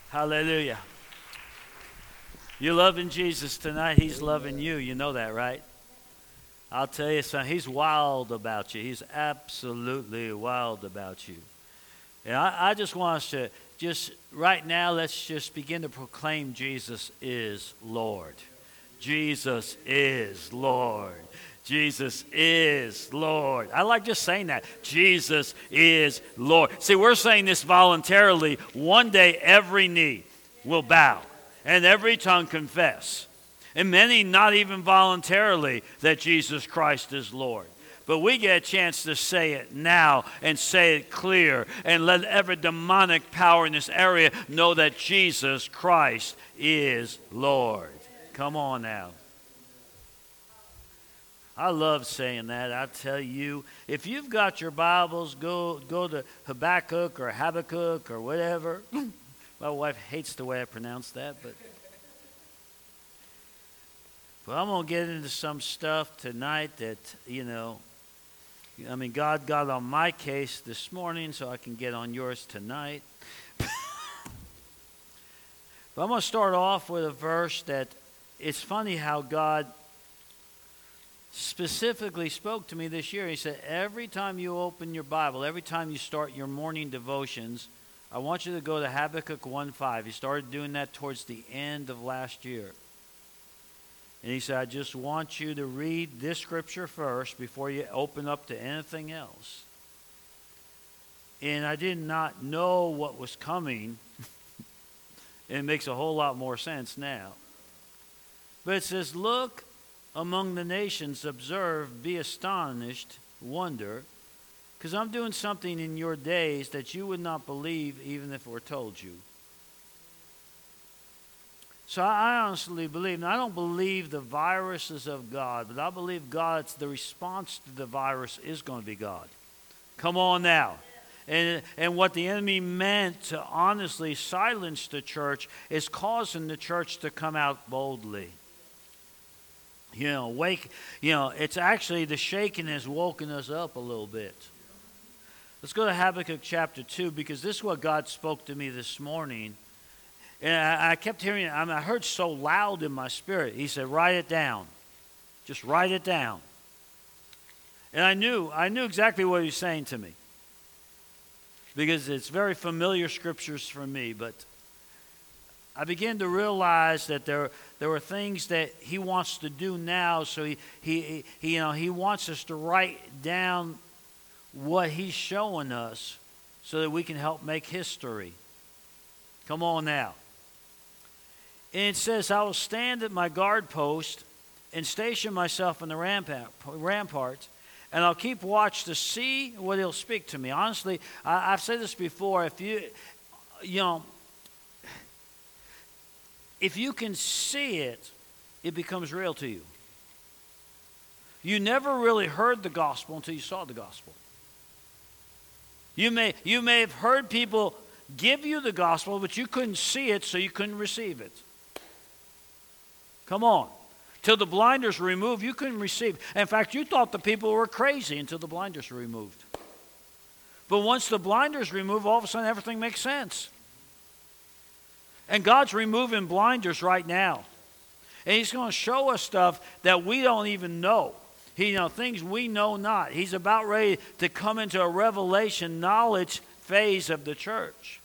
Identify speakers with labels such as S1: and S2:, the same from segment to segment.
S1: Hallelujah. You're loving Jesus tonight. He's loving you. You know that, right? I'll tell you something. He's wild about you. He's absolutely wild about you. And I just want us to right now, let's just begin to proclaim Jesus is Lord. Jesus is Lord. Jesus is Lord. I like just saying that. Jesus is Lord. See, we're saying this voluntarily. One day every knee will bow and every tongue confess. And many not even voluntarily that Jesus Christ is Lord. But we get a chance to say it now and say it clear and let every demonic power in this area know that Jesus Christ is Lord. Come on now. I love saying that. I tell you, if you've got your Bibles, go to Habakkuk or Habakkuk or whatever. My wife hates the way I pronounce that, but I'm going to get into some stuff tonight that, God got on my case this morning, so I can get on yours tonight. But I'm going to start off with a verse that it's funny how God specifically spoke to me this year. He said, every time you open your Bible, every time you start your morning devotions, I want you to go to Habakkuk 1:5. He started doing that towards the end of last year. And he said, I just want you to read this scripture first before you open up to anything else. And I did not know what was coming. It makes a whole lot more sense now. But it says, look among the nations, observe, be astonished, wonder, because I'm doing something in your days that you would not believe even if it were told you. So I honestly believe, and I don't believe the virus is of God, but I believe the response to the virus is going to be God. Come on now. And what the enemy meant to honestly silence the church is causing the church to come out boldly. It's actually the shaking has woken us up a little bit. Let's go to Habakkuk chapter 2, because this is what God spoke to me this morning. And I kept hearing it. I heard so loud in my spirit. He said, write it down. Just write it down. And I knew exactly what he was saying to me, because it's very familiar scriptures for me. But I began to realize that there were things that he wants to do now. So he wants us to write down what he's showing us so that we can help make history. Come on now. And it says, I will stand at my guard post and station myself in the ramparts, and I'll keep watch to see what he'll speak to me. Honestly, I've said this before. If you can see it, it becomes real to you. You never really heard the gospel until you saw the gospel. You may have heard people give you the gospel, but you couldn't see it, so you couldn't receive it. Come on. Till the blinders were removed, you couldn't receive. In fact, you thought the people were crazy until the blinders were removed. But once the blinders removed, all of a sudden everything makes sense. And God's removing blinders right now. And he's going to show us stuff that we don't even know. Things we know not. He's about ready to come into a revelation knowledge phase of the church.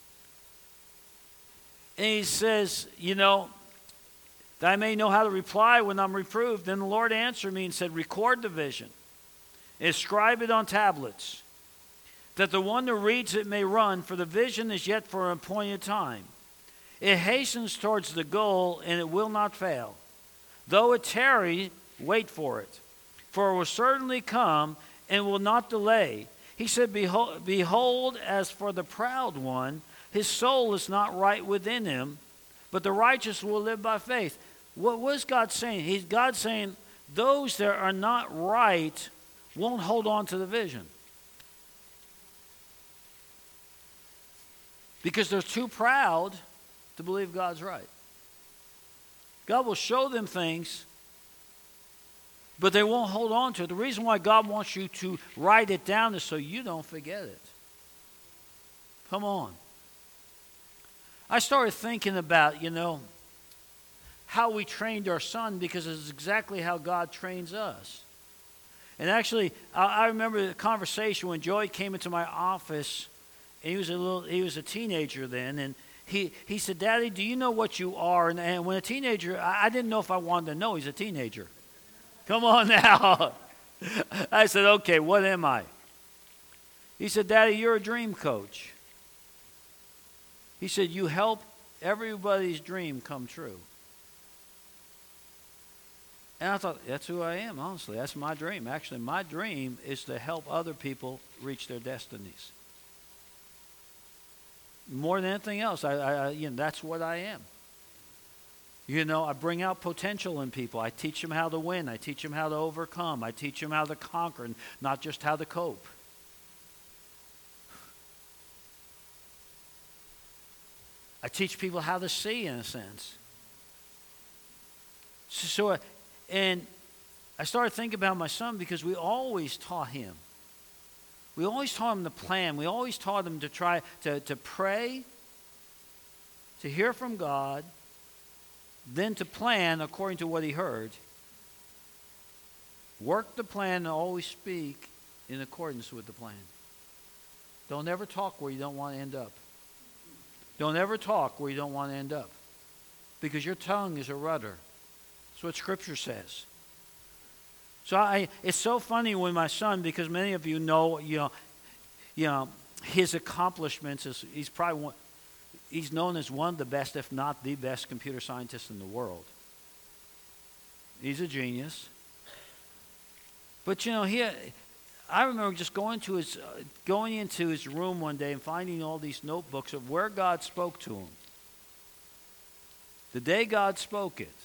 S1: And he says, that I may know how to reply when I'm reproved. Then the Lord answered me and said, record the vision. Inscribe it on tablets, that the one who reads it may run, for the vision is yet for an appointed time. It hastens towards the goal, and it will not fail. Though it tarry, wait for it. For it will certainly come and will not delay. He said, behold, as for the proud one, his soul is not right within him, but the righteous will live by faith. What was God saying? God's saying those that are not right won't hold on to the vision, because they're too proud to believe God's right. God will show them things, but they won't hold on to it. The reason why God wants you to write it down is so you don't forget it. Come on. I started thinking about, how we trained our son, because it's exactly how God trains us. And actually, I remember the conversation when Joey came into my office, and he was a teenager then, and he said, "Daddy, do you know what you are?" And when a teenager, I didn't know if I wanted to know. He's a teenager. Come on now. I said, "Okay, what am I?" He said, "Daddy, you're a dream coach." He said, "You help everybody's dream come true." And I thought, that's who I am, honestly. That's my dream. Actually, my dream is to help other people reach their destinies. More than anything else, that's what I am. I bring out potential in people. I teach them how to win. I teach them how to overcome. I teach them how to conquer, not just how to cope. I teach people how to see, in a sense. And I started thinking about my son, because we always taught him. We always taught him to plan. We always taught him to try to pray, to hear from God, then to plan according to what he heard. Work the plan and always speak in accordance with the plan. Don't ever talk where you don't want to end up. Don't ever talk where you don't want to end up. Because your tongue is a rudder. That's what Scripture says. So it's so funny with my son, because many of you know, his accomplishments. He's known as one of the best, if not the best, computer scientist in the world. He's a genius. But I remember just going into his room one day and finding all these notebooks of where God spoke to him. The day God spoke it.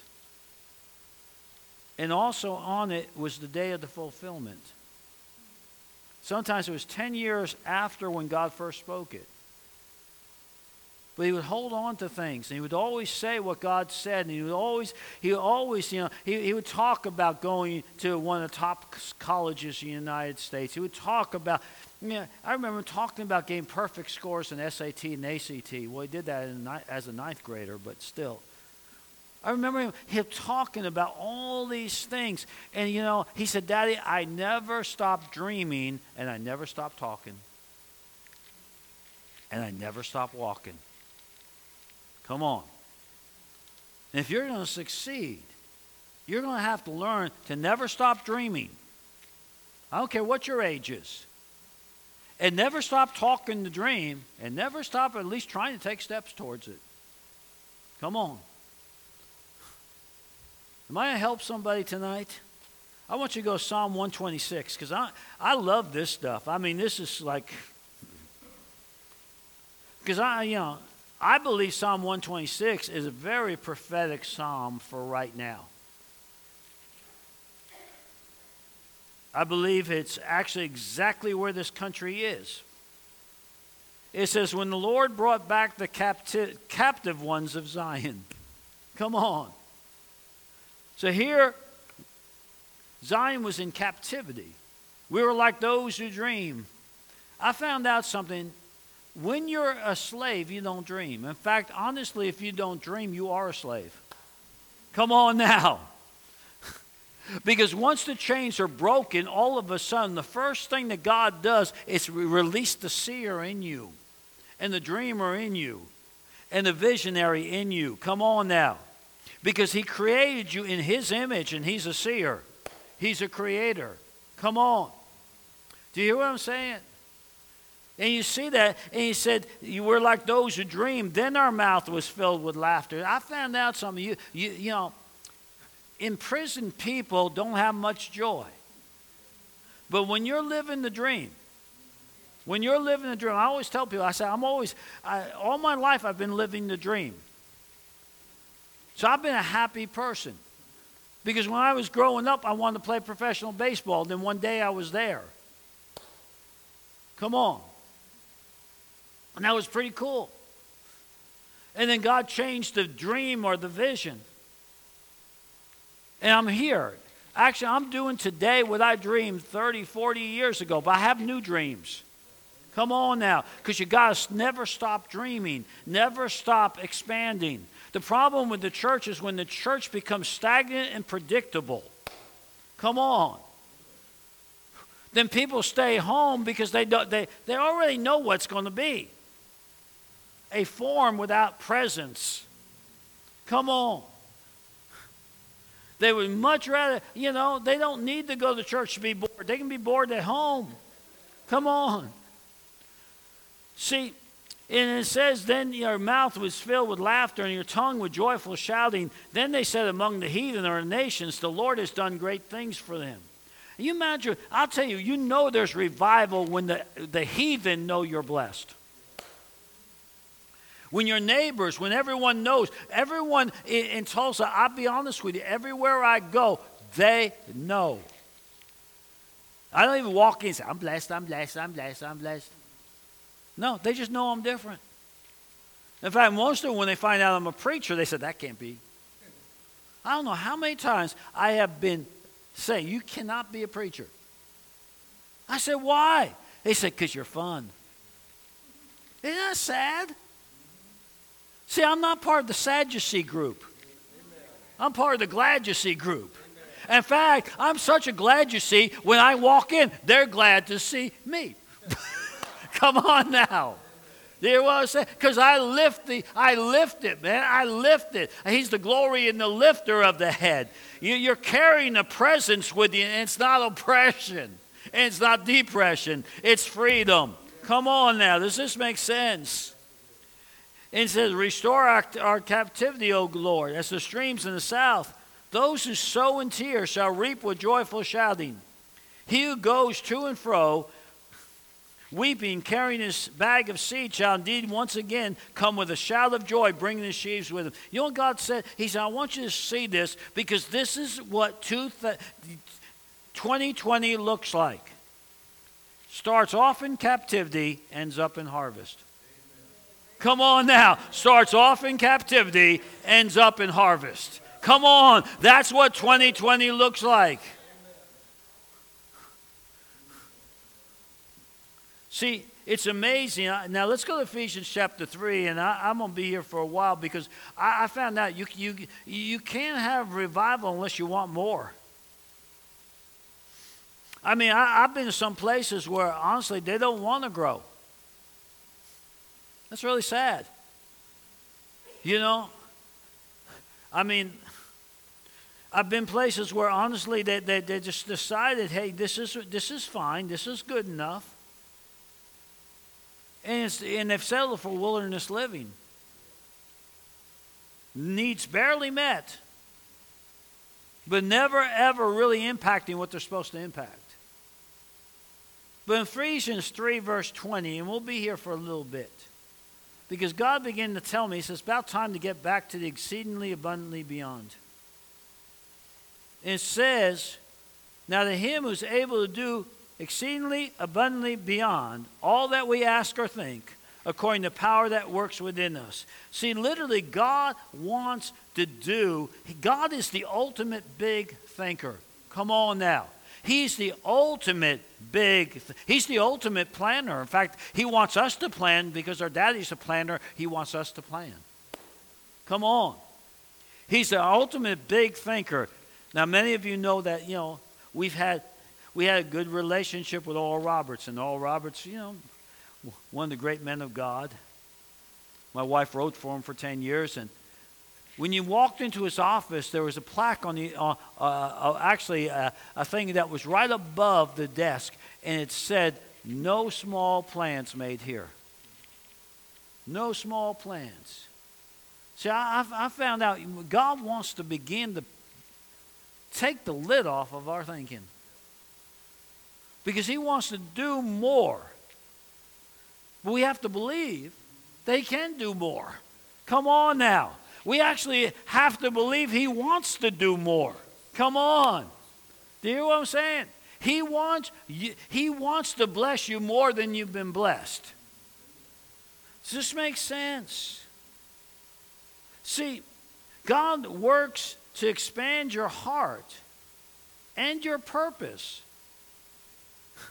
S1: And also on it was the day of the fulfillment. Sometimes it was 10 years after when God first spoke it. But he would hold on to things, and he would always say what God said, and he would always, he would talk about going to one of the top colleges in the United States. He would talk about, I remember him talking about getting perfect scores in SAT and ACT. Well, he did that as a ninth grader, but still. I remember him talking about all these things. And, he said, "Daddy, I never stopped dreaming, and I never stopped talking. And I never stopped walking." Come on. And if you're going to succeed, you're going to have to learn to never stop dreaming. I don't care what your age is. And never stop talking the dream, and never stop at least trying to take steps towards it. Come on. Am I going to help somebody tonight? I want you to go Psalm 126, because I love this stuff. I mean, this is like, because I believe Psalm 126 is a very prophetic psalm for right now. I believe it's actually exactly where this country is. It says, "When the Lord brought back the captive ones of Zion." Come on. So here, Zion was in captivity. We were like those who dream. I found out something. When you're a slave, you don't dream. In fact, honestly, if you don't dream, you are a slave. Come on now. Because once the chains are broken, all of a sudden, the first thing that God does is release the seer in you, and the dreamer in you, and the visionary in you. Come on now. Because he created you in his image, and he's a seer. He's a creator. Come on. Do you hear what I'm saying? And you see that, and he said, "You were like those who dream. Then our mouth was filled with laughter." I found out something. Imprisoned people don't have much joy. But when you're living the dream, I always tell people, I say, all my life I've been living the dream. So I've been a happy person. Because when I was growing up, I wanted to play professional baseball. Then one day I was there. Come on. And that was pretty cool. And then God changed the dream or the vision. And I'm here. Actually, I'm doing today what I dreamed 30, 40 years ago. But I have new dreams. Come on now, because you got to never stop dreaming, never stop expanding. The problem with the church is when the church becomes stagnant and predictable. Come on. Then people stay home because they already know what's going to be. A form without presence. Come on. They would much rather, they don't need to go to church to be bored. They can be bored at home. Come on. See, and it says, then your mouth was filled with laughter and your tongue with joyful shouting. Then they said among the heathen or nations, the Lord has done great things for them. You imagine, I'll tell you, there's revival when the heathen know you're blessed. When your neighbors, when everyone knows, everyone in Tulsa, I'll be honest with you, everywhere I go, they know. I don't even walk in and say, I'm blessed, I'm blessed, I'm blessed, I'm blessed. No, they just know I'm different. In fact, most of them, when they find out I'm a preacher, they said, that can't be. I don't know how many times I have been saying, you cannot be a preacher. I said, why? They said, because you're fun. Isn't that sad? See, I'm not part of the sad you see group. I'm part of the glad you see group. In fact, I'm such a glad you see, when I walk in, they're glad to see me. Come on now. You hear what I'm saying? Because I lift it, man. I lift it. He's the glory and the lifter of the head. You're carrying a presence with you, and it's not oppression. And it's not depression. It's freedom. Come on now. Does this make sense? And it says, restore our captivity, O Lord, as the streams in the south. Those who sow in tears shall reap with joyful shouting. He who goes to and fro, weeping, carrying his bag of seed, shall indeed once again come with a shout of joy, bringing the sheaves with him. You know what God said? He said, I want you to see this, because this is what 2020 looks like. Starts off in captivity, ends up in harvest. Come on now. Starts off in captivity, ends up in harvest. Come on. That's what 2020 looks like. See, it's amazing. Now let's go to Ephesians chapter 3, and I'm going to be here for a while, because I found out you can't have revival unless you want more. I mean, I've been to some places where, honestly, they don't want to grow. That's really sad. I mean, I've been places where, honestly, they just decided, hey, this is fine, this is good enough. And they've settled for wilderness living. Needs barely met, but never ever really impacting what they're supposed to impact. But in Ephesians 3 verse 20, and we'll be here for a little bit, because God began to tell me, he says, it's about time to get back to the exceedingly abundantly beyond. And it says, now to him who's able to do exceedingly abundantly beyond all that we ask or think, according to the power that works within us. See, literally, God wants to do, God is the ultimate big thinker. Come on now. He's the ultimate he's the ultimate planner. In fact, he wants us to plan, because our daddy's a planner. He wants us to plan. Come on. He's the ultimate big thinker. Now, many of you know that, we had a good relationship with Oral Roberts. And Oral Roberts, one of the great men of God. My wife wrote for him for 10 years. And when you walked into his office, there was a plaque on the, actually a thing that was right above the desk. And it said, no small plants made here. No small plants. See, I found out God wants to begin to take the lid off of our thinking. Because he wants to do more. But we have to believe that he can do more. Come on now. We actually have to believe he wants to do more. Come on. Do you hear what I'm saying? He wants to bless you more than you've been blessed. Does this make sense? See, God works to expand your heart and your purpose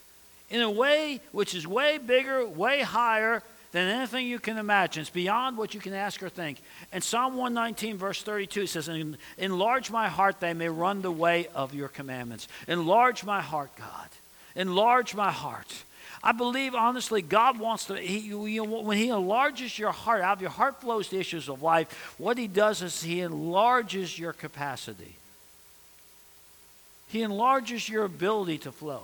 S1: in a way which is way bigger, way higher than anything you can imagine. It's beyond what you can ask or think. And Psalm 119, verse 32 says, enlarge my heart that I may run the way of your commandments. Enlarge my heart, God. Enlarge my heart. I believe, honestly, God wants to, when He enlarges your heart, out of your heart flows the issues of life. What He does is He enlarges your capacity. He enlarges your ability to flow.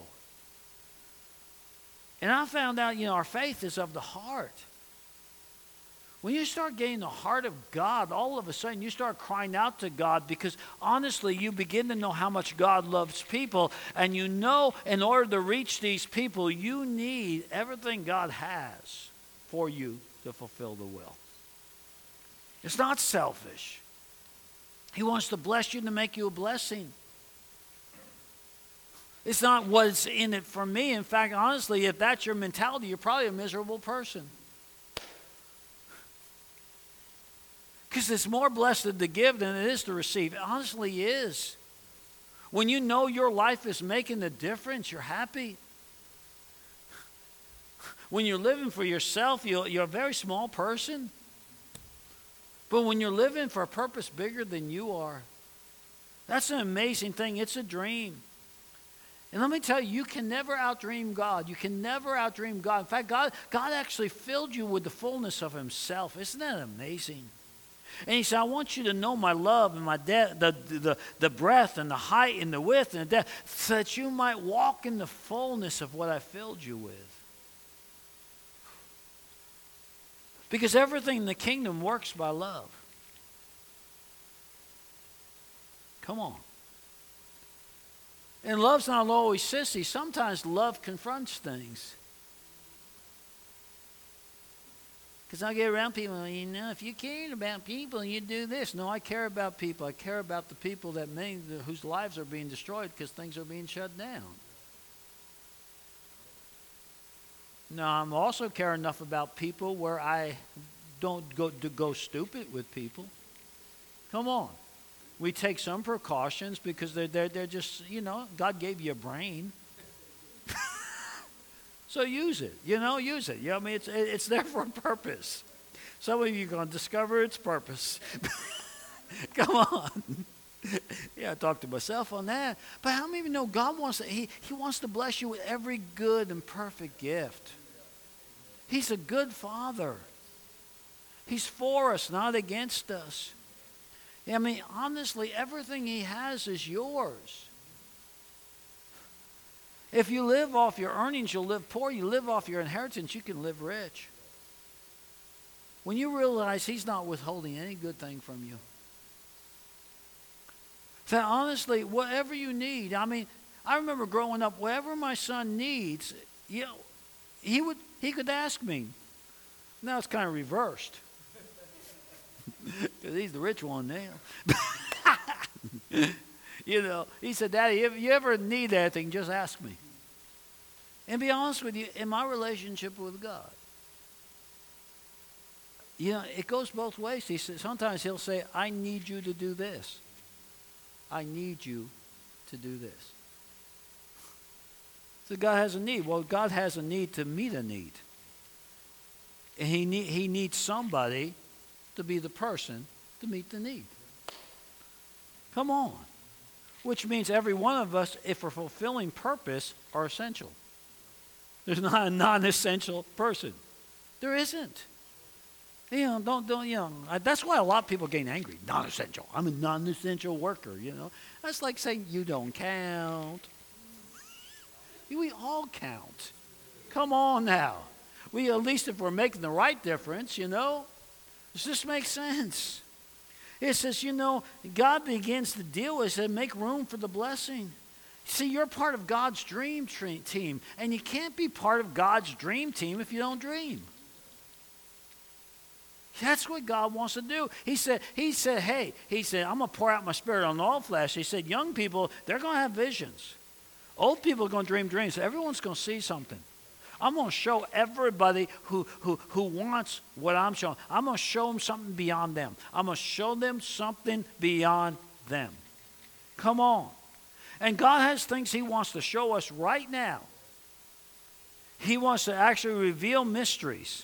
S1: And I found out, our faith is of the heart. When you start getting the heart of God, all of a sudden you start crying out to God, because honestly you begin to know how much God loves people, and you know in order to reach these people you need everything God has for you to fulfill the will. It's not selfish. He wants to bless you to make you a blessing. It's not what's in it for me. In fact, honestly, if that's your mentality, you're probably a miserable person. Because it's more blessed to give than it is to receive. It honestly is. When you know your life is making a difference, you're happy. When you're living for yourself, you're a very small person. But when you're living for a purpose bigger than you are, that's an amazing thing. It's a dream. And let me tell you, you can never outdream God. You can never outdream God. In fact, God actually filled you with the fullness of Himself. Isn't that amazing? And He said, I want you to know my love and my the breadth and the height and the width and the depth, so that you might walk in the fullness of what I filled you with. Because everything in the kingdom works by love. Come on. And love's not always sissy. Sometimes love confronts things. Because I get around people, if you cared about people, you do this. No, I care about people. I care about the people whose lives are being destroyed because things are being shut down. Now, I'm also care enough about people where I don't go stupid with people. Come on. We take some precautions because they're just, God gave you a brain. So use it, use it. I mean, it's there for a purpose. Some of you are going to discover its purpose. Come on. Yeah, I talked to myself on that. But how many of you know God He wants to bless you with every good and perfect gift. He's a good Father. He's for us, not against us. I mean, honestly, everything He has is yours. If you live off your earnings, you'll live poor. You live off your inheritance, you can live rich. When you realize He's not withholding any good thing from you. So honestly, whatever you need, I mean, I remember growing up, whatever my son needs, he could ask me. Now it's kind of reversed. Because he's the rich one now. He said, Daddy, if you ever need anything, just ask me. And be honest with you, in my relationship with God, it goes both ways. He says, sometimes He'll say, I need you to do this. I need you to do this. So God has a need. Well, God has a need to meet a need. And He needs somebody to be the person to meet the need. Come on. Which means every one of us, if we're fulfilling purpose, are essential. There's not a non-essential person. There isn't. That's why a lot of people get angry. Non-essential. I'm a non-essential worker, That's like saying you don't count. We all count. Come on now. At least if we're making the right difference, Does this make sense? It says, God begins to deal with it and make room for the blessing. See, you're part of God's dream team, and you can't be part of God's dream team if you don't dream. That's what God wants to do. He said, I'm going to pour out my Spirit on all flesh. He said, young people, they're going to have visions. Old people are going to dream dreams. Everyone's going to see something. I'm going to show everybody who wants what I'm showing. I'm going to show them something beyond them. I'm going to show them something beyond them. Come on. And God has things He wants to show us right now. He wants to actually reveal mysteries.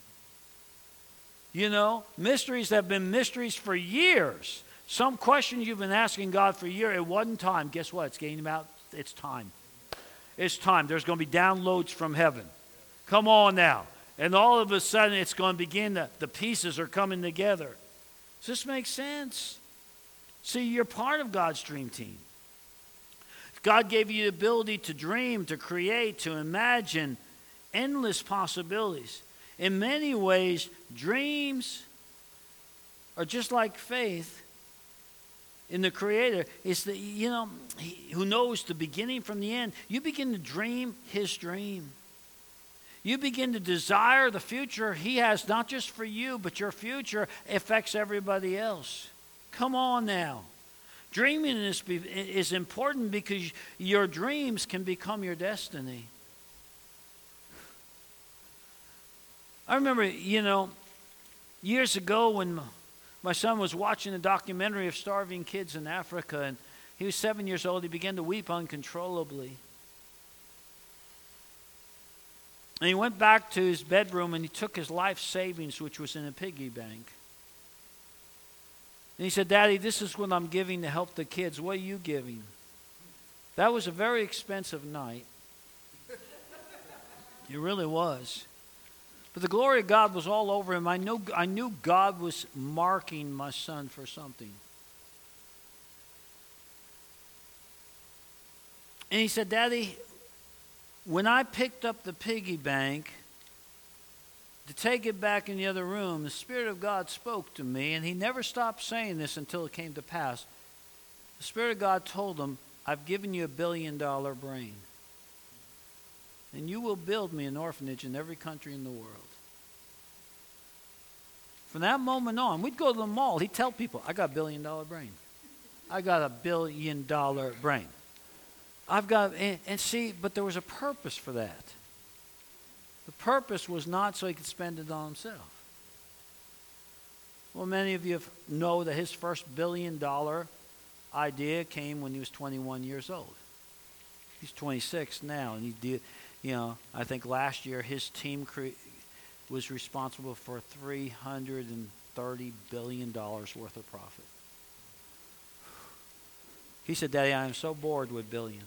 S1: You know, mysteries that have been mysteries for years. Some questions you've been asking God for years, it wasn't time. Guess what? It's getting about, it's time. It's time. There's going to be downloads from heaven. Come on now. And all of a sudden, it's going to begin, the pieces are coming together. Does this make sense? See, you're part of God's dream team. God gave you the ability to dream, to create, to imagine endless possibilities. In many ways, dreams are just like faith in the Creator. It's the, you know, who knows the beginning from the end. You begin to dream His dream. You begin to desire the future He has, not just for you, but your future affects everybody else. Come on now. Dreaming is important because your dreams can become your destiny. I remember, you know, years ago when my son was watching a documentary of starving kids in Africa, and he was 7 years old, he began to weep uncontrollably. And he went back to his bedroom and he took his life savings, which was in a piggy bank. And he said, "Daddy, this is what I'm giving to help the kids. What are you giving?" That was a very expensive night. It really was. But the glory of God was all over him. I knew God was marking my son for something. And he said, "Daddy, when I picked up the piggy bank to take it back in the other room, the Spirit of God spoke to me," and he never stopped saying this until it came to pass. The Spirit of God told him, "I've given you $1 billion brain. And you will build me an orphanage in every country in the world." From that moment on, we'd go to the mall. He'd tell people, "I got $1 billion brain. I got $1 billion brain. I've got," and see, but there was a purpose for that. The purpose was not so he could spend it on himself. Well, many of you know that his first $1 billion idea came when he was 21 years old. He's 26 now, and he did. You know, I think last year his team was responsible for $330 billion worth of profit. He said, "Daddy, I am so bored with billion."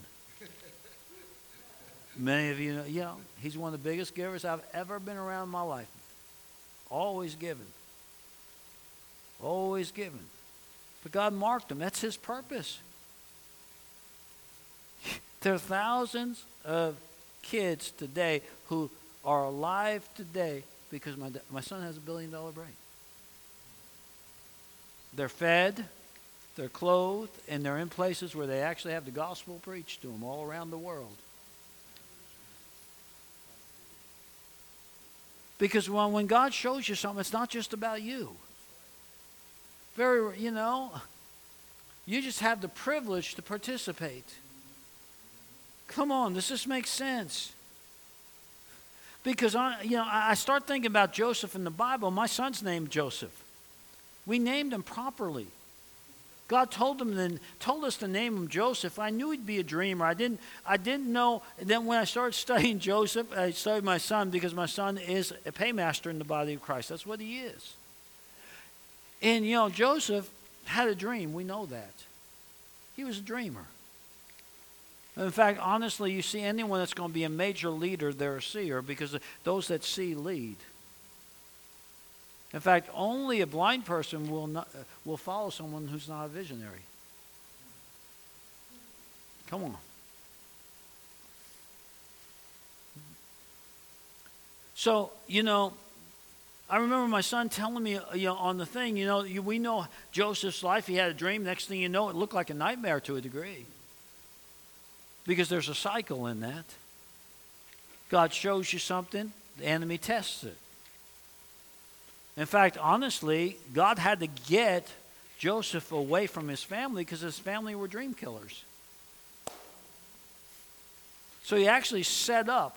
S1: Many of you know, he's one of the biggest givers I've ever been around in my life. Always giving. Always giving. But God marked him. That's His purpose. There are thousands of kids today who are alive today because my son has $1 billion brain. They're fed, they're clothed, and they're in places where they actually have the gospel preached to them all around the world. Because when God shows you something, it's not just about you. You just have the privilege to participate. Come on, does this make sense? Because I start thinking about Joseph in the Bible. My son's named Joseph. We named him properly. God told us to name him Joseph. I knew he'd be a dreamer. I didn't know. And then when I started studying Joseph, I studied my son because my son is a paymaster in the body of Christ. That's what he is. And Joseph had a dream. We know that. He was a dreamer. In fact, honestly, you see anyone that's going to be a major leader, they're a seer, because those that see lead. In fact, only a blind person will follow someone who's not a visionary. Come on. So, I remember my son telling me, on the thing, we know Joseph's life. He had a dream. Next thing you know, it looked like a nightmare to a degree. Because there's a cycle in that. God shows you something, the enemy tests it. In fact, honestly, God had to get Joseph away from his family because his family were dream killers. So he actually set up.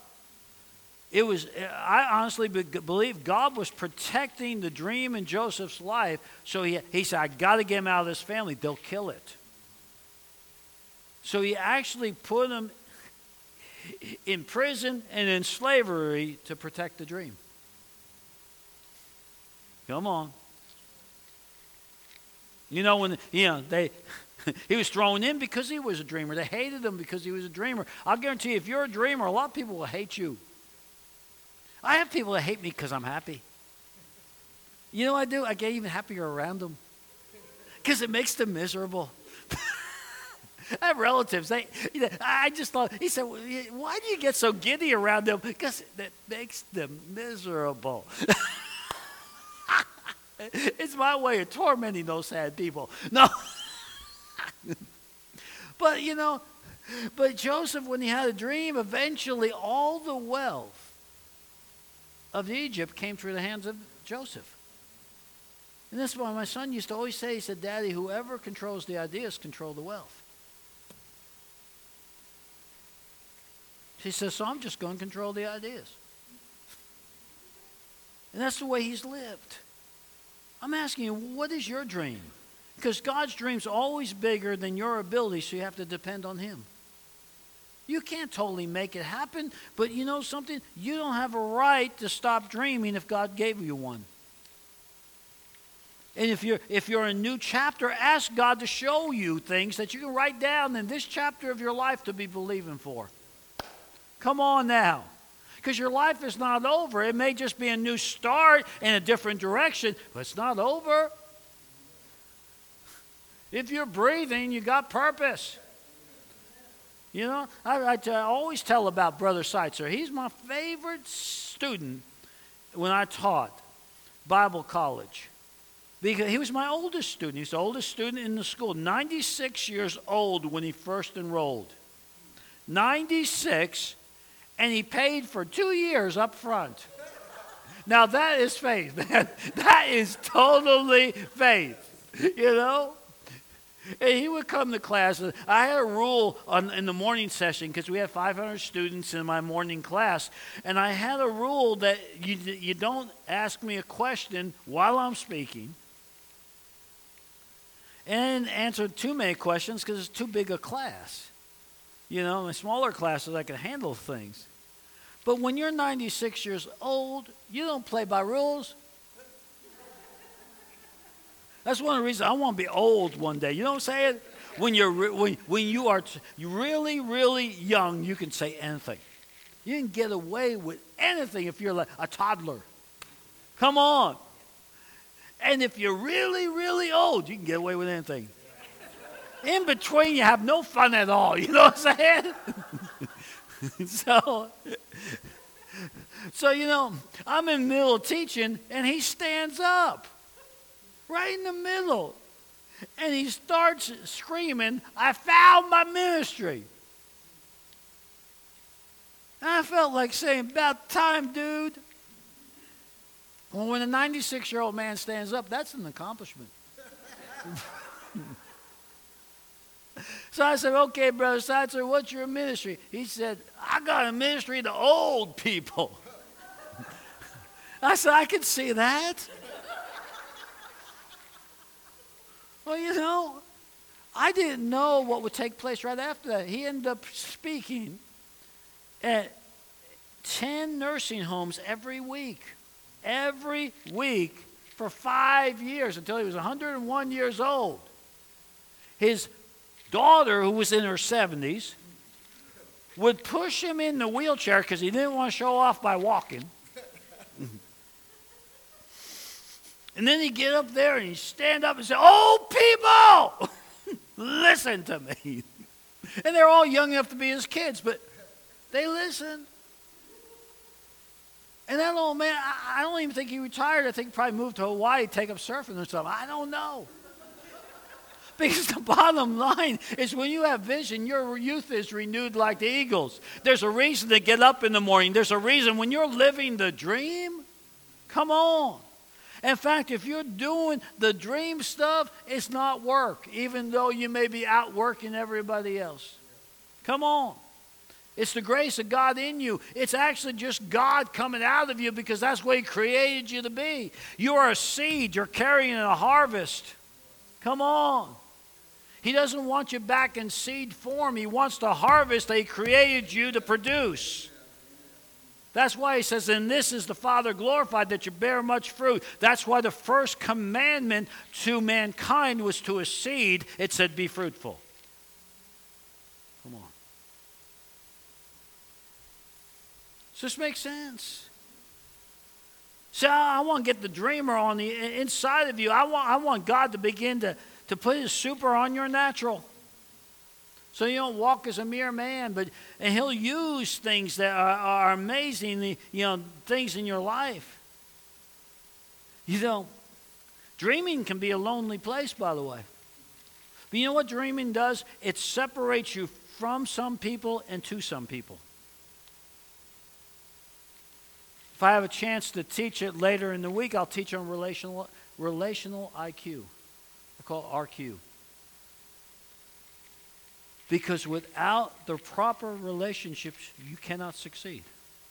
S1: I honestly believe God was protecting the dream in Joseph's life. So he said, "I got to get him out of this family. They'll kill it." So he actually put him in prison and in slavery to protect the dream. Come on. You know, when he was thrown in because he was a dreamer. They hated him because he was a dreamer. I'll guarantee you, if you're a dreamer, a lot of people will hate you. I have people that hate me because I'm happy. You know what I do? I get even happier around them because it makes them miserable. I have relatives. I just thought, he said, why do you get so giddy around them? Because it makes them miserable. It's my way of tormenting those sad people. No. But, but Joseph, when he had a dream, eventually all the wealth of Egypt came through the hands of Joseph. And that's why my son used to always say, he said, Daddy, whoever controls the ideas control the wealth. He says, so I'm just going to control the ideas. And that's the way he's lived. I'm asking you, what is your dream? Because God's dream's always bigger than your ability, so you have to depend on him. You can't totally make it happen, but you know something? You don't have a right to stop dreaming if God gave you one. And if you're in a new chapter, ask God to show you things that you can write down in this chapter of your life to be believing for. Come on now. Because your life is not over. It may just be a new start in a different direction, but it's not over. If you're breathing, you got purpose. You know, I always tell about Brother Seitzer. He's my favorite student when I taught Bible college. Because he was my oldest student. He's the oldest student in the school. 96 years old when he first enrolled. 96, and he paid for 2 years up front. Now that is faith, man. That is totally faith, you know. And he would come to class. I had a rule in the morning session because we had 500 students in my morning class. And I had a rule that you don't ask me a question while I'm speaking. And answer too many questions because it's too big a class. You know, in smaller classes, I can handle things. But when you're 96 years old, you don't play by rules. That's one of the reasons I want to be old one day. You know what I'm saying? When you are really, really young, you can say anything. You can get away with anything if you're like a toddler. Come on. And if you're really, really old, you can get away with anything. In between, you have no fun at all. You know what I'm saying? So, you know, I'm in the middle of teaching, and he stands up. Right in the middle. And he starts screaming, I found my ministry. And I felt like saying, about time, dude. Well, when a 96-year-old man stands up, that's an accomplishment. So I said, okay, Brother Seitzer, what's your ministry? He said, I got a ministry to old people. I said, I can see that. Well, you know, I didn't know what would take place right after that. He ended up speaking at 10 nursing homes every week for 5 years until he was 101 years old. His daughter, who was in her 70s, would push him in the wheelchair because he didn't want to show off by walking. And then he'd get up there and he'd stand up and say, "Old people, listen to me." And they're all young enough to be his kids, but they listen. And that old man, I don't even think he retired. I think he probably moved to Hawaii, take up surfing or something. I don't know. Because the bottom line is when you have vision, your youth is renewed like the eagles. There's a reason to get up in the morning. There's a reason when you're living the dream, come on. In fact, if you're doing the dream stuff, it's not work, even though you may be out working everybody else. Come on. It's the grace of God in you. It's actually just God coming out of you because that's what he created you to be. You are a seed. You're carrying a harvest. Come on. He doesn't want you back in seed form. He wants to harvest that He created you to produce. That's why He says, and this is the Father glorified, that you bear much fruit. That's why the first commandment to mankind was to a seed. It said, be fruitful. Come on. Does this make sense? See, I want to get the dreamer on the inside of you. I want God to begin to put His super on your natural. So you don't walk as a mere man, and He'll use things that are amazing, things in your life. Dreaming can be a lonely place, by the way. But you know what dreaming does? It separates you from some people and to some people. If I have a chance to teach it later in the week, I'll teach on relational IQ. I call it RQ. Because without the proper relationships, you cannot succeed.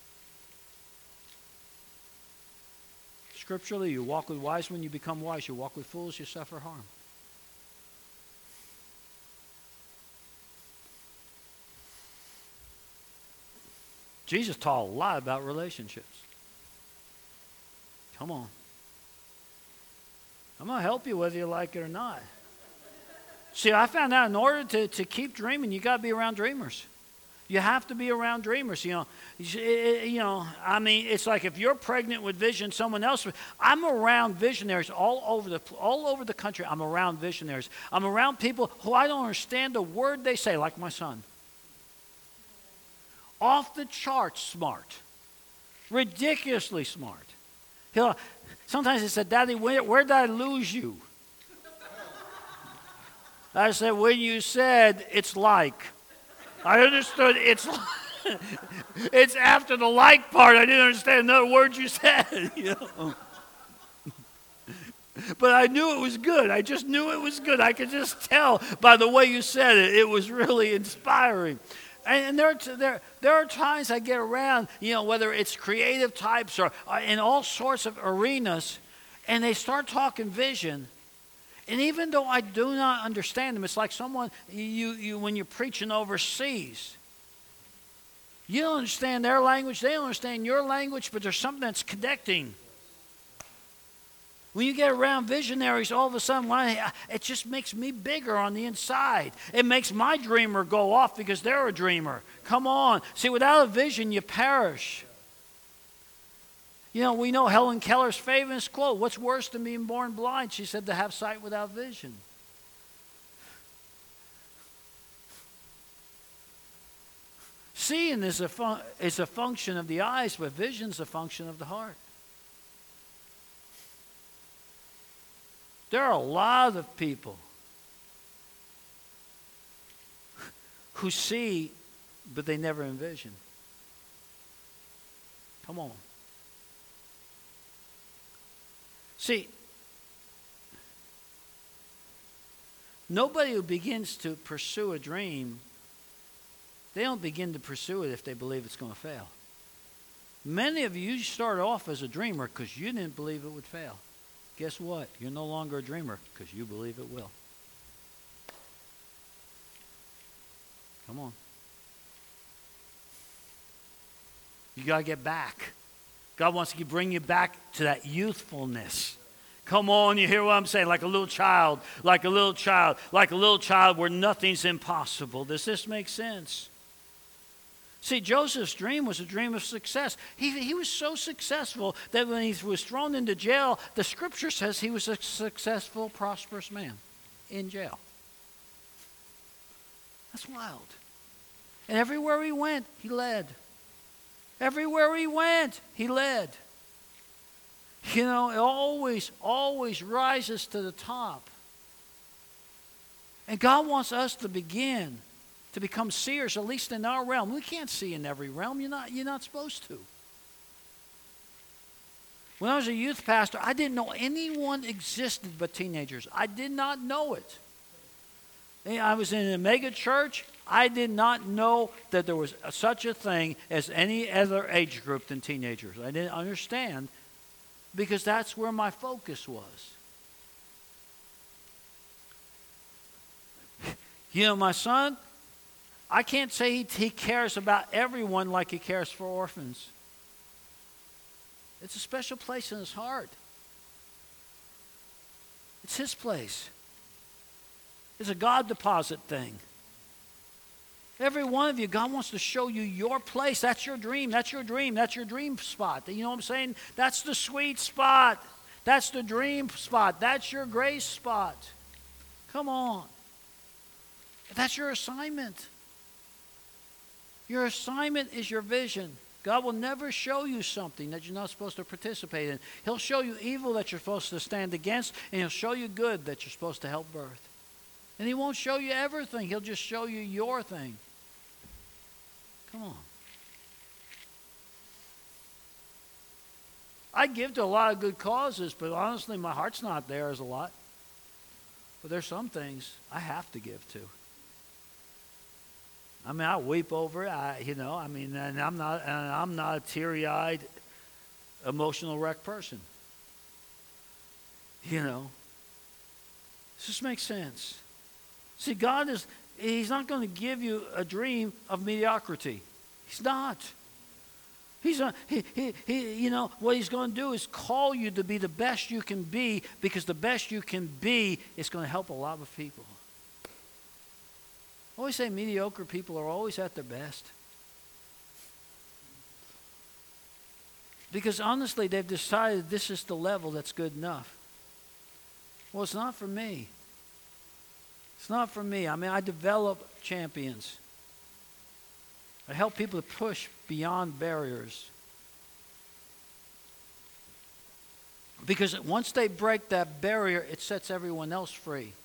S1: Scripturally, you walk with wise men, you become wise. You walk with fools, you suffer harm. Jesus taught a lot about relationships. Come on. I'm going to help you whether you like it or not. See, I found out in order to keep dreaming, you got to be around dreamers. You have to be around dreamers. It's like if you're pregnant with vision, someone else. I'm around visionaries all over the country. I'm around visionaries. I'm around people who I don't understand the word they say, like my son. Off the charts smart, ridiculously smart. Sometimes he said, "Daddy, where did I lose you?" I said, when you said, it's like. I understood it's like. It's after the like part. I didn't understand the words you said. But I knew it was good. I just knew it was good. I could just tell by the way you said it. It was really inspiring. And there are times I get around, whether it's creative types or in all sorts of arenas, and they start talking vision. And even though I do not understand them, it's like someone, when you're preaching overseas. You don't understand their language, they don't understand your language, but there's something that's connecting. When you get around visionaries, all of a sudden, it just makes me bigger on the inside. It makes my dreamer go off because they're a dreamer. Come on. See, without a vision, you perish. We know Helen Keller's famous quote, what's worse than being born blind? She said, to have sight without vision. Seeing is a function of the eyes, but vision is a function of the heart. There are a lot of people who see, but they never envision. Come on. See, nobody who begins to pursue a dream, they don't begin to pursue it if they believe it's going to fail. Many of you start off as a dreamer because you didn't believe it would fail. Guess what? You're no longer a dreamer because you believe it will. Come on. You got to get back. God wants to bring you back to that youthfulness. Come on, you hear what I'm saying? Like a little child where nothing's impossible. Does this make sense? See, Joseph's dream was a dream of success. He was so successful that when he was thrown into jail, the scripture says he was a successful, prosperous man in jail. That's wild. And everywhere he went, he led. Everywhere he went, he led. It always rises to the top. And God wants us to begin to become seers, at least in our realm. We can't see in every realm. You're not supposed to. When I was a youth pastor, I didn't know anyone existed but teenagers. I did not know it. I was in a mega church. I did not know that there was such a thing as any other age group than teenagers. I didn't understand because that's where my focus was. You know, my son, I can't say he cares about everyone like he cares for orphans. It's a special place in his heart. It's his place. It's a God deposit thing. Every one of you, God wants to show you your place. That's your dream. That's your dream. That's your dream spot. You know what I'm saying? That's the sweet spot. That's the dream spot. That's your grace spot. Come on. That's your assignment. Your assignment is your vision. God will never show you something that you're not supposed to participate in. He'll show you evil that you're supposed to stand against, and He'll show you good that you're supposed to help birth. And He won't show you everything. He'll just show you your thing. Come on. I give to a lot of good causes, but honestly, my heart's not there as a lot. But there's some things I have to give to. I mean, I weep over it. And I'm not a teary-eyed, emotional wreck person. You know, does this make sense? See, He's not going to give you a dream of mediocrity. He's not. He's not. What He's going to do is call you to be the best you can be, because the best you can be is going to help a lot of people. I always say mediocre people are always at their best. Because honestly, they've decided this is the level that's good enough. Well, it's not for me. It's not for me. I mean, I develop champions. I help people to push beyond barriers. Because once they break that barrier, it sets everyone else free.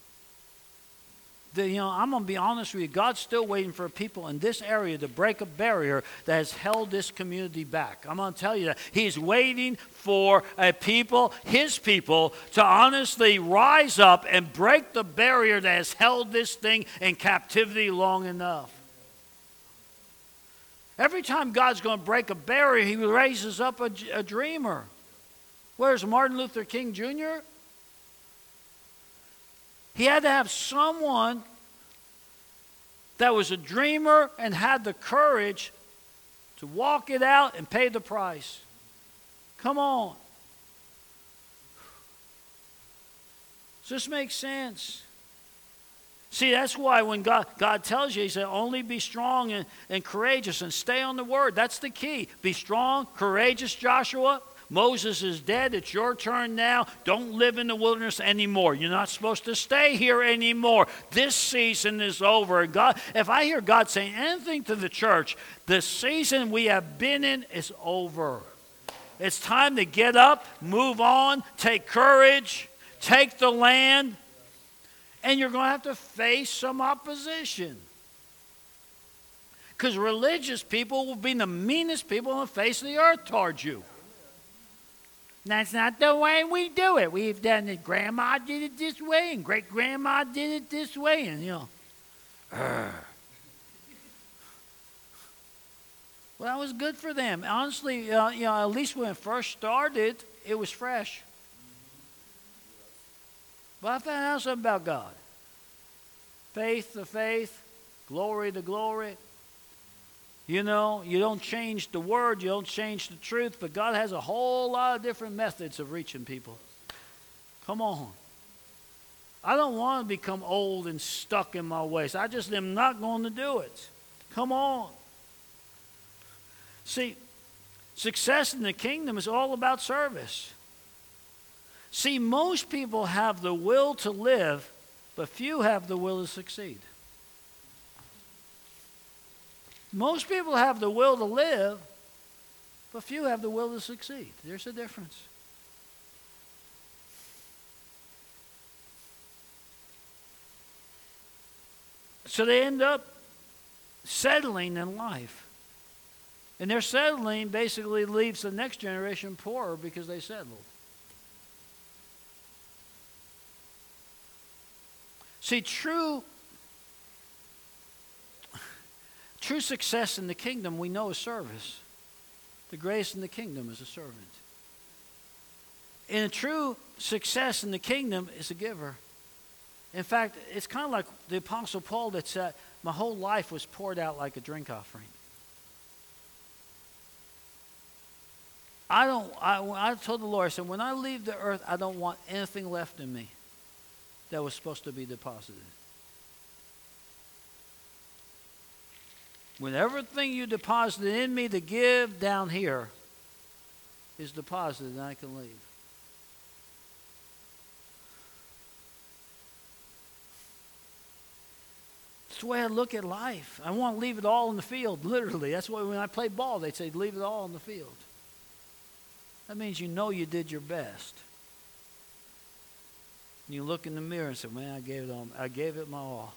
S1: I'm going to be honest with you. God's still waiting for people in this area to break a barrier that has held this community back. I'm going to tell you that. He's waiting for His people, to honestly rise up and break the barrier that has held this thing in captivity long enough. Every time God's going to break a barrier, He raises up a dreamer. Where's Martin Luther King Jr.? He had to have someone that was a dreamer and had the courage to walk it out and pay the price. Come on. Does this make sense? See, that's why when God tells you, He said, only be strong and courageous and stay on the Word. That's the key. Be strong, courageous, Joshua. Moses is dead. It's your turn now. Don't live in the wilderness anymore. You're not supposed to stay here anymore. This season is over. God, if I hear God saying anything to the church, the season we have been in is over. It's time to get up, move on, take courage, take the land, and you're going to have to face some opposition. Because religious people will be the meanest people on the face of the earth towards you. That's not the way we do it. We've done it. Grandma did it this way, and great-grandma did it this way, and Well, that was good for them. Honestly, at least when it first started, it was fresh. But I found out something about God. Faith to faith, glory to glory. You don't change the word, you don't change the truth, but God has a whole lot of different methods of reaching people. Come on. I don't want to become old and stuck in my ways. I just am not going to do it. Come on. See, success in the kingdom is all about service. See, most people have the will to live, but few have the will to succeed. Most people have the will to live, but few have the will to succeed. There's a difference. So they end up settling in life. And their settling basically leaves the next generation poorer because they settled. See, true success in the kingdom, we know, is service. The greatest in the kingdom is a servant. And true success in the kingdom is a giver. In fact, it's kind of like the Apostle Paul that said, my whole life was poured out like a drink offering. I told the Lord, I said, when I leave the earth, I don't want anything left in me that was supposed to be deposited. When everything you deposited in me to give down here is deposited, and I can leave. That's the way I look at life. I want to leave it all in the field, literally. That's why when I play ball, they say, leave it all in the field. That means you know you did your best. And you look in the mirror and say, man, I gave it all. I gave it my all.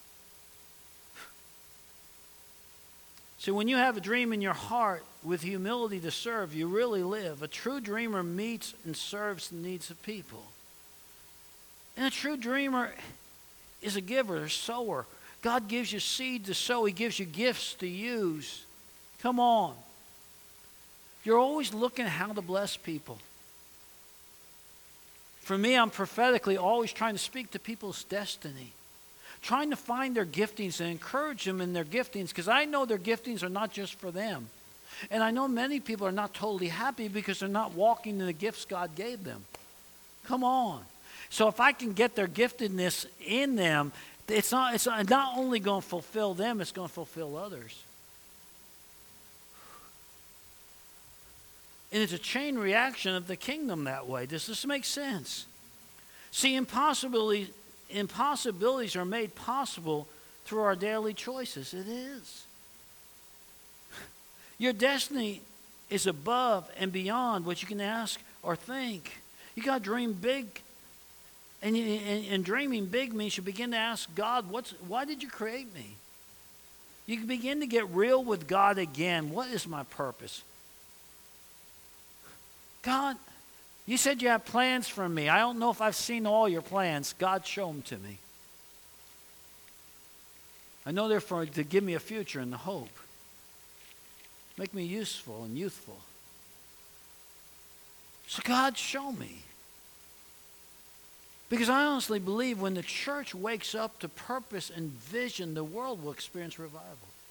S1: So when you have a dream in your heart with humility to serve, you really live. A true dreamer meets and serves the needs of people. And a true dreamer is a giver, a sower. God gives you seed to sow. He gives you gifts to use. Come on. You're always looking at how to bless people. For me, I'm prophetically always trying to speak to people's destiny. Trying to find their giftings and encourage them in their giftings, because I know their giftings are not just for them. And I know many people are not totally happy because they're not walking in the gifts God gave them. Come on. So if I can get their giftedness in them, it's not only going to fulfill them, it's going to fulfill others. And it's a chain reaction of the kingdom that way. Does this make sense? See, impossibilities are made possible through our daily choices. It is. Your destiny is above and beyond what you can ask or think. You got to dream big. And dreaming big means you begin to ask God, why did you create me? You can begin to get real with God again. What is my purpose? God, you said you have plans for me. I don't know if I've seen all your plans. God, show them to me. I know they're to give me a future and a hope. Make me useful and youthful. So God, show me. Because I honestly believe when the church wakes up to purpose and vision, the world will experience revival.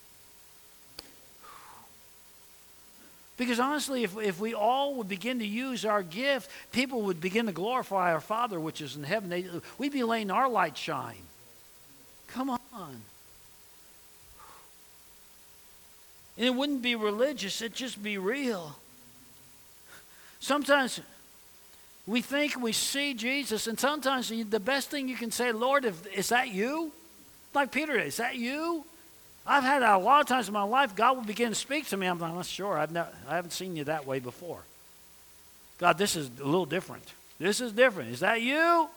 S1: Because honestly, if we all would begin to use our gift, people would begin to glorify our Father which is in heaven. We'd be letting our light shine. Come on. And it wouldn't be religious, it'd just be real. Sometimes we think we see Jesus, and sometimes the best thing you can say, Lord, is that you? Like Peter, is that you? I've had a lot of times in my life, God will begin to speak to me. I'm not sure. I haven't seen you that way before. God, this is a little different. This is different. Is that you?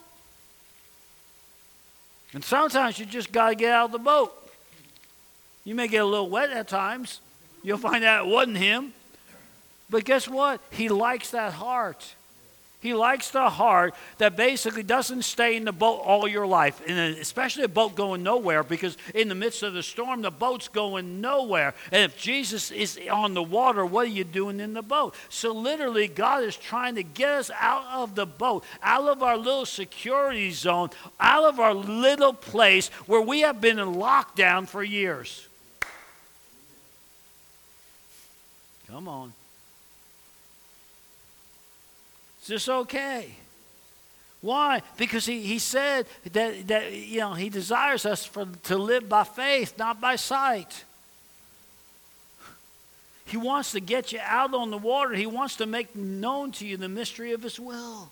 S1: And sometimes you just got to get out of the boat. You may get a little wet at times. You'll find out it wasn't him. But guess what? He likes that heart. He likes the heart that basically doesn't stay in the boat all your life, and especially a boat going nowhere, because in the midst of the storm, the boat's going nowhere. And if Jesus is on the water, what are you doing in the boat? So literally, God is trying to get us out of the boat, out of our little security zone, out of our little place where we have been in lockdown for years. Come on. Is this okay? Why? Because he said that he desires us to live by faith, not by sight. He wants to get you out on the water. He wants to make known to you the mystery of his will.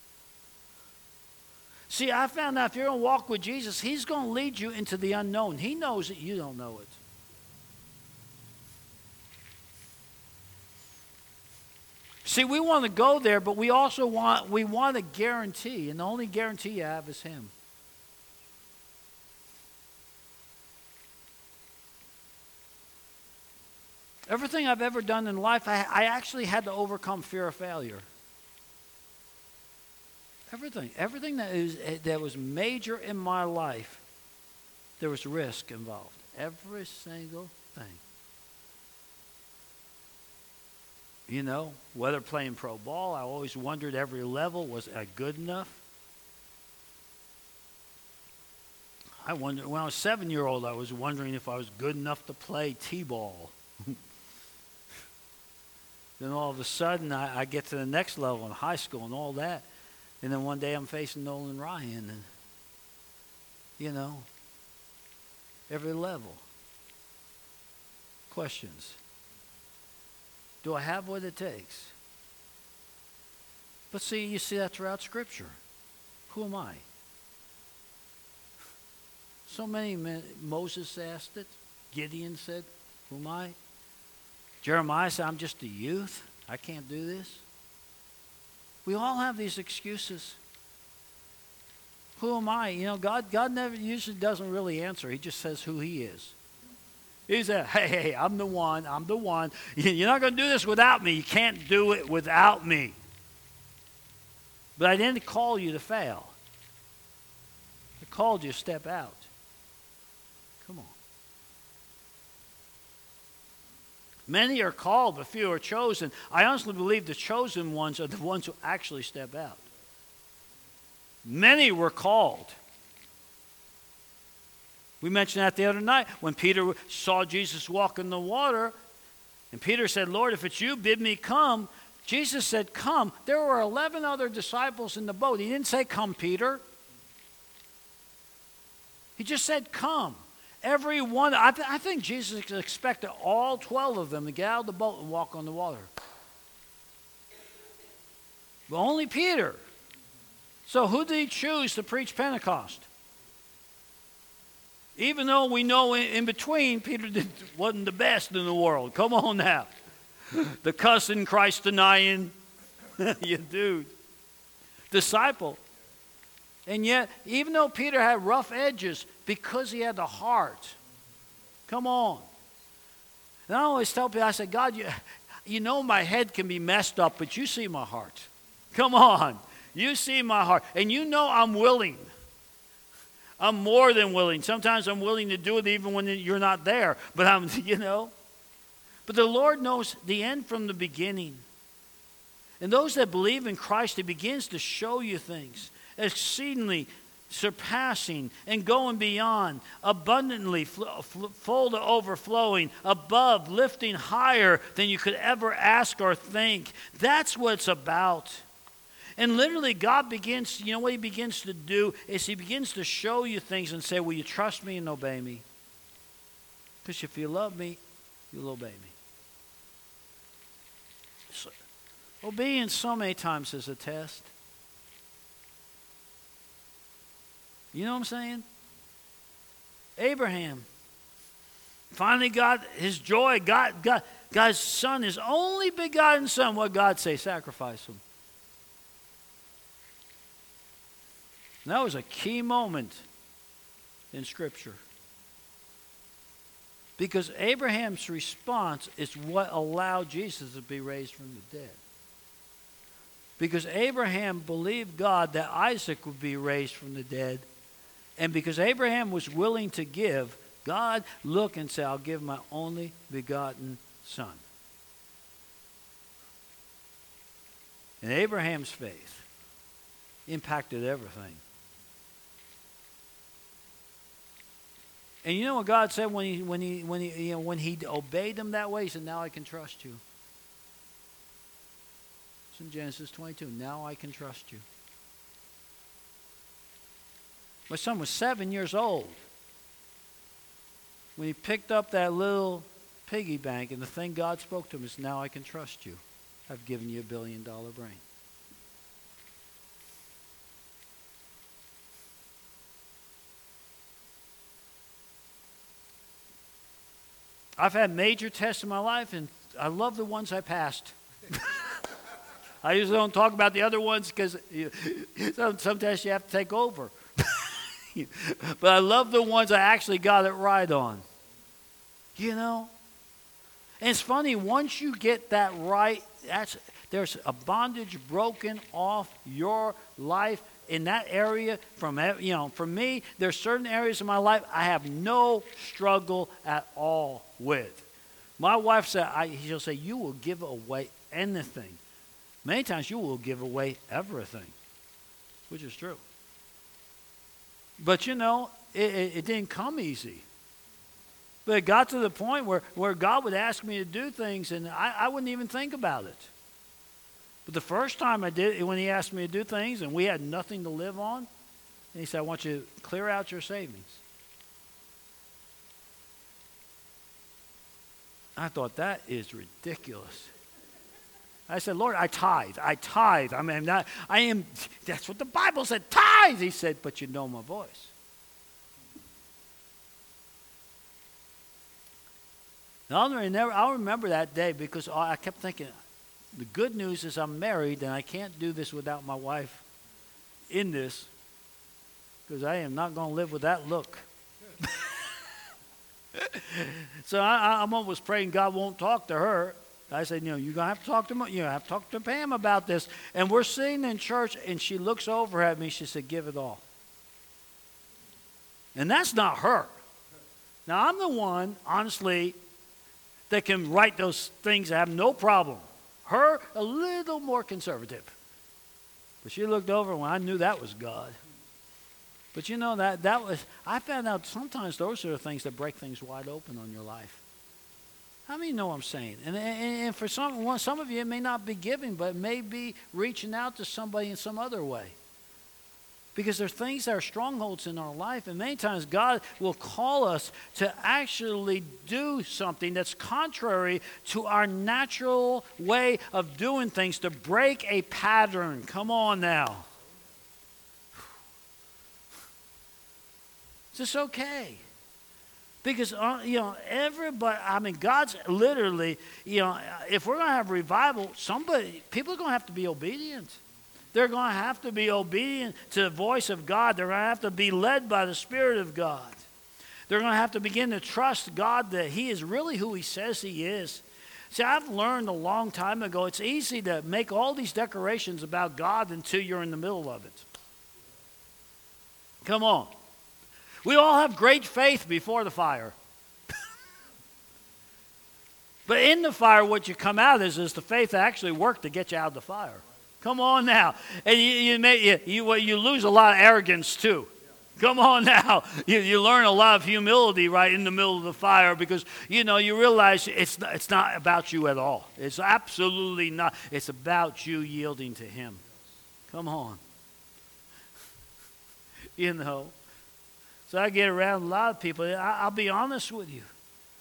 S1: See, I found out if you're going to walk with Jesus, he's going to lead you into the unknown. He knows that you don't know it. See, we want to go there, but we also want a guarantee, and the only guarantee you have is him. Everything I've ever done in life, I actually had to overcome fear of failure. Everything that was major in my life, there was risk involved. Every single thing. You know, whether playing pro ball, I always wondered every level, was I good enough? I wonder, when I was 7-year-old, I was wondering if I was good enough to play t-ball. Then all of a sudden, I get to the next level in high school and all that. And then one day I'm facing Nolan Ryan. And, you know, every level. Questions. Do I have what it takes? But see, you see that throughout Scripture. Who am I? So many men, Moses asked it. Gideon said, who am I? Jeremiah said, I'm just a youth. I can't do this. We all have these excuses. Who am I? You know, God never usually doesn't really answer. He just says who he is. He said, hey, I'm the one. I'm the one. You're not going to do this without me. You can't do it without me. But I didn't call you to fail. I called you to step out. Come on. Many are called, but few are chosen. I honestly believe the chosen ones are the ones who actually step out. Many were called. We mentioned that the other night when Peter saw Jesus walk in the water, and Peter said, Lord, if it's you, bid me come. Jesus said, come. There were 11 other disciples in the boat. He didn't say, come, Peter. He just said, come. Every one, I think Jesus expected all 12 of them to get out of the boat and walk on the water. But only Peter. So who did he choose to preach Pentecost? Even though we know in between, Peter wasn't the best in the world. Come on now. The cussing, Christ denying, you dude. Disciple. And yet, even though Peter had rough edges, because he had the heart. Come on. And I always tell people, I say, God, you know my head can be messed up, but you see my heart. Come on. You see my heart. And you know I'm willing. I'm more than willing. Sometimes I'm willing to do it even when you're not there. But I'm, you know. But the Lord knows the end from the beginning. And those that believe in Christ, He begins to show you things exceedingly surpassing and going beyond, abundantly, full to overflowing, above, lifting higher than you could ever ask or think. That's what it's about. And literally God begins, you know what He begins to do is He begins to show you things and say, will you trust me and obey me? Because if you love me, you'll obey me. So, obedience so many times is a test. You know what I'm saying? Abraham finally got his joy. God's son, his only begotten son. What did God say? Sacrifice him. And that was a key moment in Scripture. Because Abraham's response is what allowed Jesus to be raised from the dead. Because Abraham believed God that Isaac would be raised from the dead. And because Abraham was willing to give, God looked and said, I'll give my only begotten son. And Abraham's faith impacted everything. And you know what God said when he obeyed him that way? He said, now I can trust you. It's in Genesis 22. Now I can trust you. My son was 7 years old when he picked up that little piggy bank, and the thing God spoke to him is, now I can trust you. I've given you $1 billion brain. I've had major tests in my life, and I love the ones I passed. I usually don't talk about the other ones because sometimes you have to take over. But I love the ones I actually got it right on. You know? And it's funny, once you get that right, there's a bondage broken off your life in that area. For me, there's certain areas of my life I have no struggle at all with. My wife said, she'll say, you will give away anything. Many times you will give away everything, which is true. But you know, it didn't come easy. But it got to the point where God would ask me to do things, and I wouldn't even think about it. But the first time I did, when he asked me to do things, and we had nothing to live on, and he said, I want you to clear out your savings. I thought, that is ridiculous. I said, Lord, I tithe. I mean, that's what the Bible said, tithe. He said, but you know my voice. I'll remember that day because I kept thinking, the good news is I'm married and I can't do this without my wife in this because I am not going to live with that look. So I'm almost praying God won't talk to her. I said, you're going to have to talk to Pam about this. And we're sitting in church and she looks over at me. She said, give it all. And that's not her. Now, I'm the one, honestly, that can write those things. I have no problem. Her, a little more conservative. But she looked over when I knew that was God. But that was, I found out sometimes those are the things that break things wide open on your life. How many know what I'm saying? And for some of you, it may not be giving, but it may be reaching out to somebody in some other way. Because there are things that are strongholds in our life, and many times God will call us to actually do something that's contrary to our natural way of doing things, to break a pattern. Come on now. Is this okay? Because, everybody, God's literally, if we're going to have revival, people are going to have to be obedient. They're going to have to be obedient to the voice of God. They're going to have to be led by the Spirit of God. They're going to have to begin to trust God that He is really who He says He is. See, I've learned a long time ago, it's easy to make all these decorations about God until you're in the middle of it. Come on. We all have great faith before the fire. But in the fire, what you come out is the faith that actually worked to get you out of the fire. Come on now. And you lose a lot of arrogance too. Come on now. You learn a lot of humility right in the middle of the fire because, you realize it's not about you at all. It's absolutely not. It's about you yielding to Him. Come on. So I get around a lot of people. I'll be honest with you.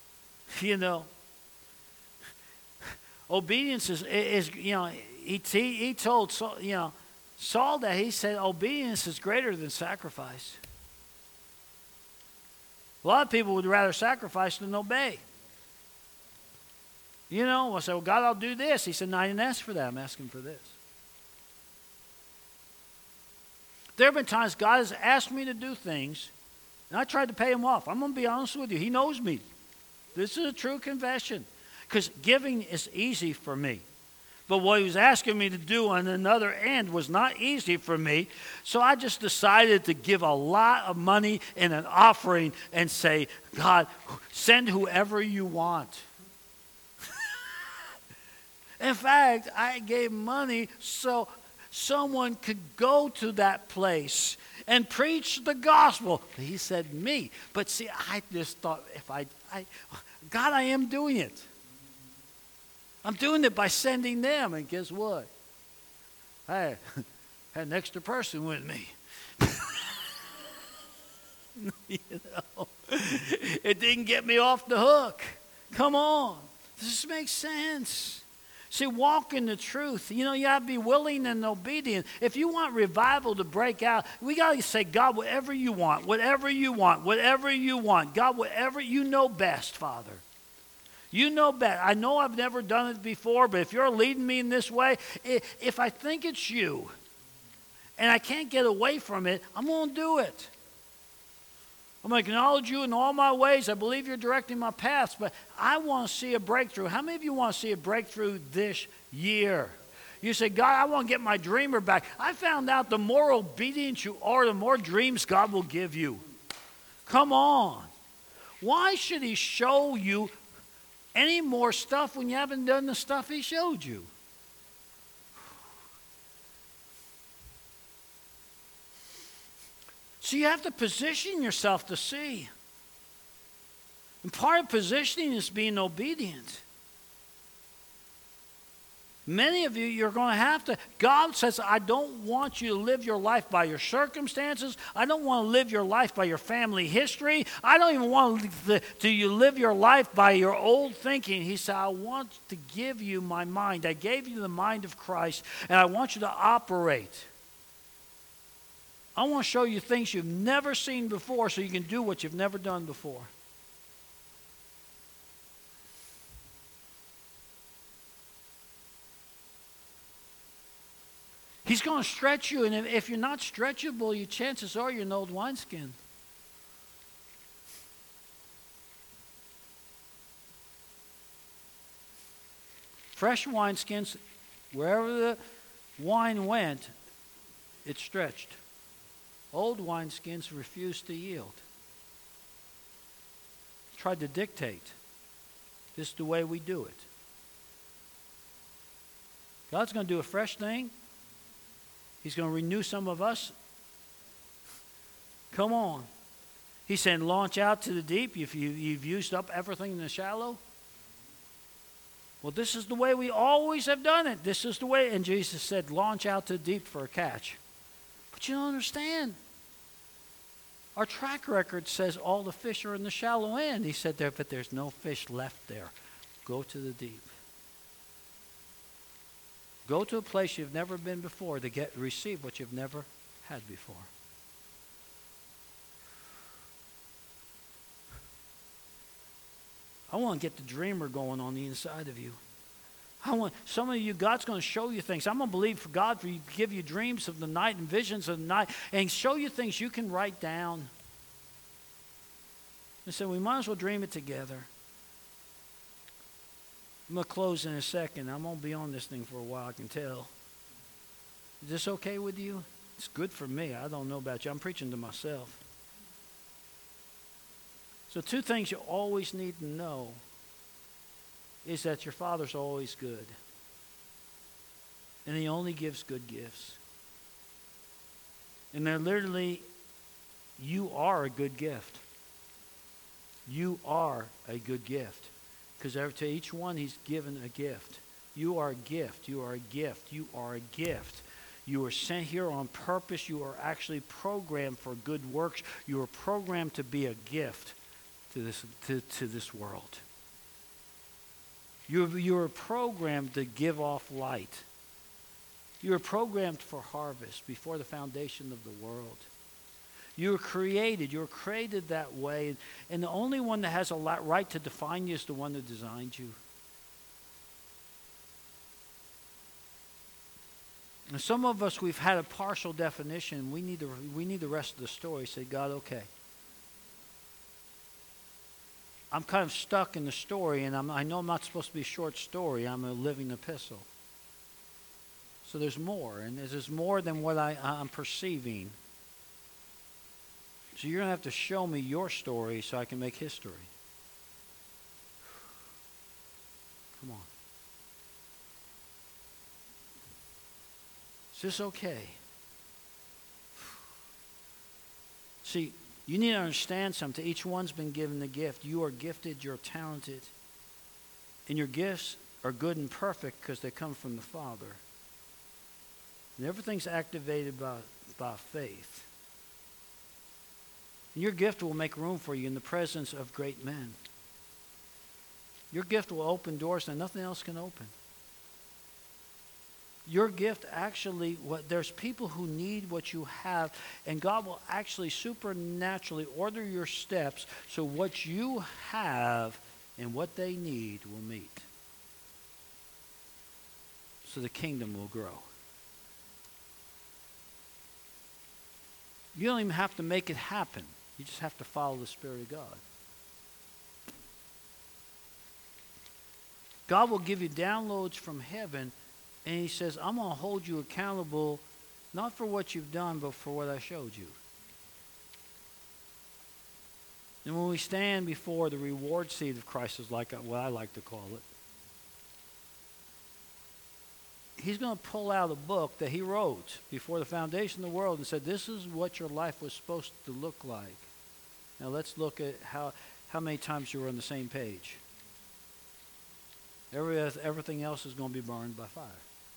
S1: Obedience is he told Saul that he said obedience is greater than sacrifice. A lot of people would rather sacrifice than obey. I said, well, God, I'll do this. He said, no, I didn't ask for that. I'm asking for this. There have been times God has asked me to do things, and I tried to pay Him off. I'm going to be honest with you. He knows me. This is a true confession. Because giving is easy for me. But what He was asking me to do on another end was not easy for me. So I just decided to give a lot of money in an offering and say, God, send whoever you want. In fact, I gave money so someone could go to that place and preach the gospel. He said me. But see, I just thought, God, I am doing it. I'm doing it by sending them. And guess what? I had an extra person with me. It didn't get me off the hook. Come on. This makes sense. See, walk in the truth. You got to be willing and obedient. If you want revival to break out, we got to say, God, whatever you want, whatever you want, whatever you want. God, whatever you know best, Father. You know best. I know I've never done it before, but if you're leading me in this way, if I think it's you and I can't get away from it, I'm going to do it. I'm going to acknowledge you in all my ways. I believe you're directing my paths, but I want to see a breakthrough. How many of you want to see a breakthrough this year? You say, God, I want to get my dreamer back. I found out the more obedient you are, the more dreams God will give you. Come on. Why should He show you any more stuff when you haven't done the stuff He showed you? So you have to position yourself to see. And part of positioning is being obedient. Many of you, you're going to have to. God says, I don't want you to live your life by your circumstances. I don't want to live your life by your family history. I don't even want you live your life by your old thinking. He said, I want to give you my mind. I gave you the mind of Christ, and I want you to operate. I want to show you things you've never seen before so you can do what you've never done before. He's going to stretch you, and if you're not stretchable, your chances are you're an old wineskin. Fresh wineskins, wherever the wine went, it stretched. Old wineskins refused to yield. Tried to dictate. This is the way we do it. God's going to do a fresh thing. He's going to renew some of us. Come on. He's saying, launch out to the deep. You've used up everything in the shallow. Well, this is the way we always have done it. This is the way. And Jesus said, launch out to the deep for a catch. But you don't understand. Our track record says all the fish are in the shallow end. He said there, but there's no fish left there. Go to the deep. Go to a place you've never been before to receive what you've never had before. I want to get the dreamer going on the inside of you. Some of you, God's going to show you things. I'm going to believe for God for you to give you dreams of the night and visions of the night and show you things you can write down. And so we might as well dream it together. I'm going to close in a second. I'm going to be on this thing for a while, I can tell. Is this okay with you? It's good for me. I don't know about you. I'm preaching to myself. So 2 things you always need to know is that your Father's always good. And He only gives good gifts. And they're literally, you are a good gift. You are a good gift. Because to each one He's given a gift. You are a gift. You are a gift. You are a gift. You are sent here on purpose. You are actually programmed for good works. You are programmed to be a gift to this world. You are programmed to give off light. You are programmed for harvest before the foundation of the world. You were created that way. And the only one that has a right to define you is the one that designed you. And some of us, we've had a partial definition. We need the rest of the story. Say, God, okay. I'm kind of stuck in the story, and I know I'm not supposed to be a short story. I'm a living epistle. So there's more, and there's more than what I'm perceiving. So you're going to have to show me your story so I can make history. Come on. Is this okay? See, you need to understand something. Each one's been given a gift. You are gifted. You're talented. And your gifts are good and perfect because they come from the Father. And everything's activated by faith. And your gift will make room for you in the presence of great men. Your gift will open doors that nothing else can open. Your gift actually, there's people who need what you have, and God will actually supernaturally order your steps so what you have and what they need will meet. So the kingdom will grow. You don't even have to make it happen. You just have to follow the Spirit of God. God will give you downloads from heaven. And He says, I'm going to hold you accountable, not for what you've done, but for what I showed you. And when we stand before the reward seat of Christ, is like what I like to call it, He's going to pull out a book that he wrote before the foundation of the world and said, this is what your life was supposed to look like. Now let's look at how many times you were on the same page. Everything else is going to be burned by fire.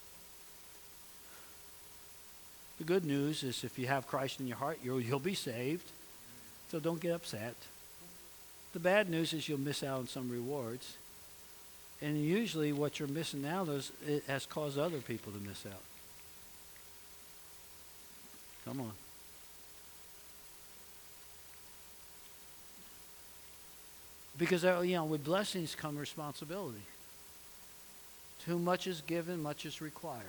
S1: The good news is if you have Christ in your heart, you'll be saved. So don't get upset. The bad news is you'll miss out on some rewards. And usually what you're missing out is it has caused other people to miss out. Come on. Because, with blessings come responsibility. To whom much is given, much is required.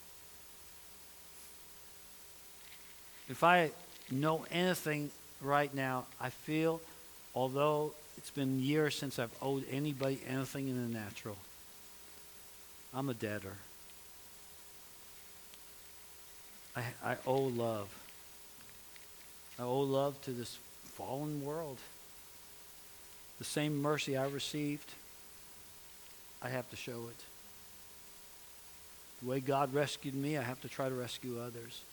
S1: If I know anything right now, I feel, although it's been years since I've owed anybody anything in the natural, I'm a debtor. I owe love. I owe love to this fallen world. The same mercy I received, I have to show it. The way God rescued me, I have to try to rescue others.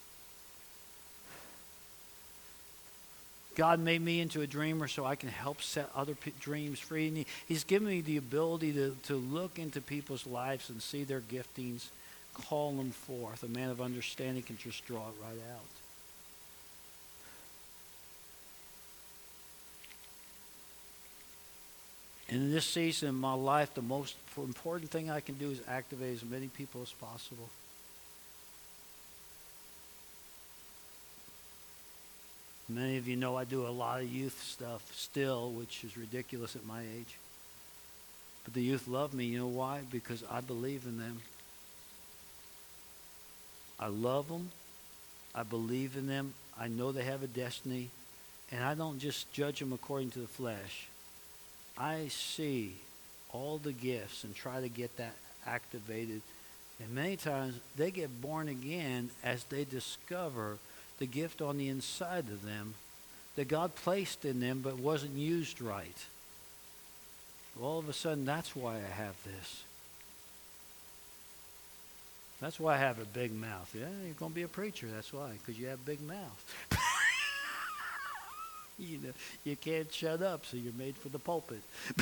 S1: God made me into a dreamer so I can help set other dreams free. And He's given me the ability to look into people's lives and see their giftings, call them forth. A man of understanding can just draw it right out. And in this season of my life, the most important thing I can do is activate as many people as possible. Many of you know I do a lot of youth stuff still, which is ridiculous at my age. But the youth love me. You know why? Because I believe in them. I love them. I believe in them. I know they have a destiny. And I don't just judge them according to the flesh. I see all the gifts and try to get that activated. And many times they get born again as they discover the gift on the inside of them that God placed in them but wasn't used right. All of a sudden, that's why I have this. That's why I have a big mouth. Yeah, you're going to be a preacher. That's why, because you have a big mouth. You can't shut up, so you're made for the pulpit.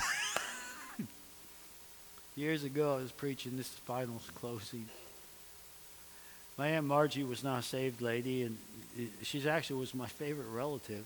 S1: Years ago, I was preaching this final closing. My Aunt Margie was not a saved lady, and she actually was my favorite relative.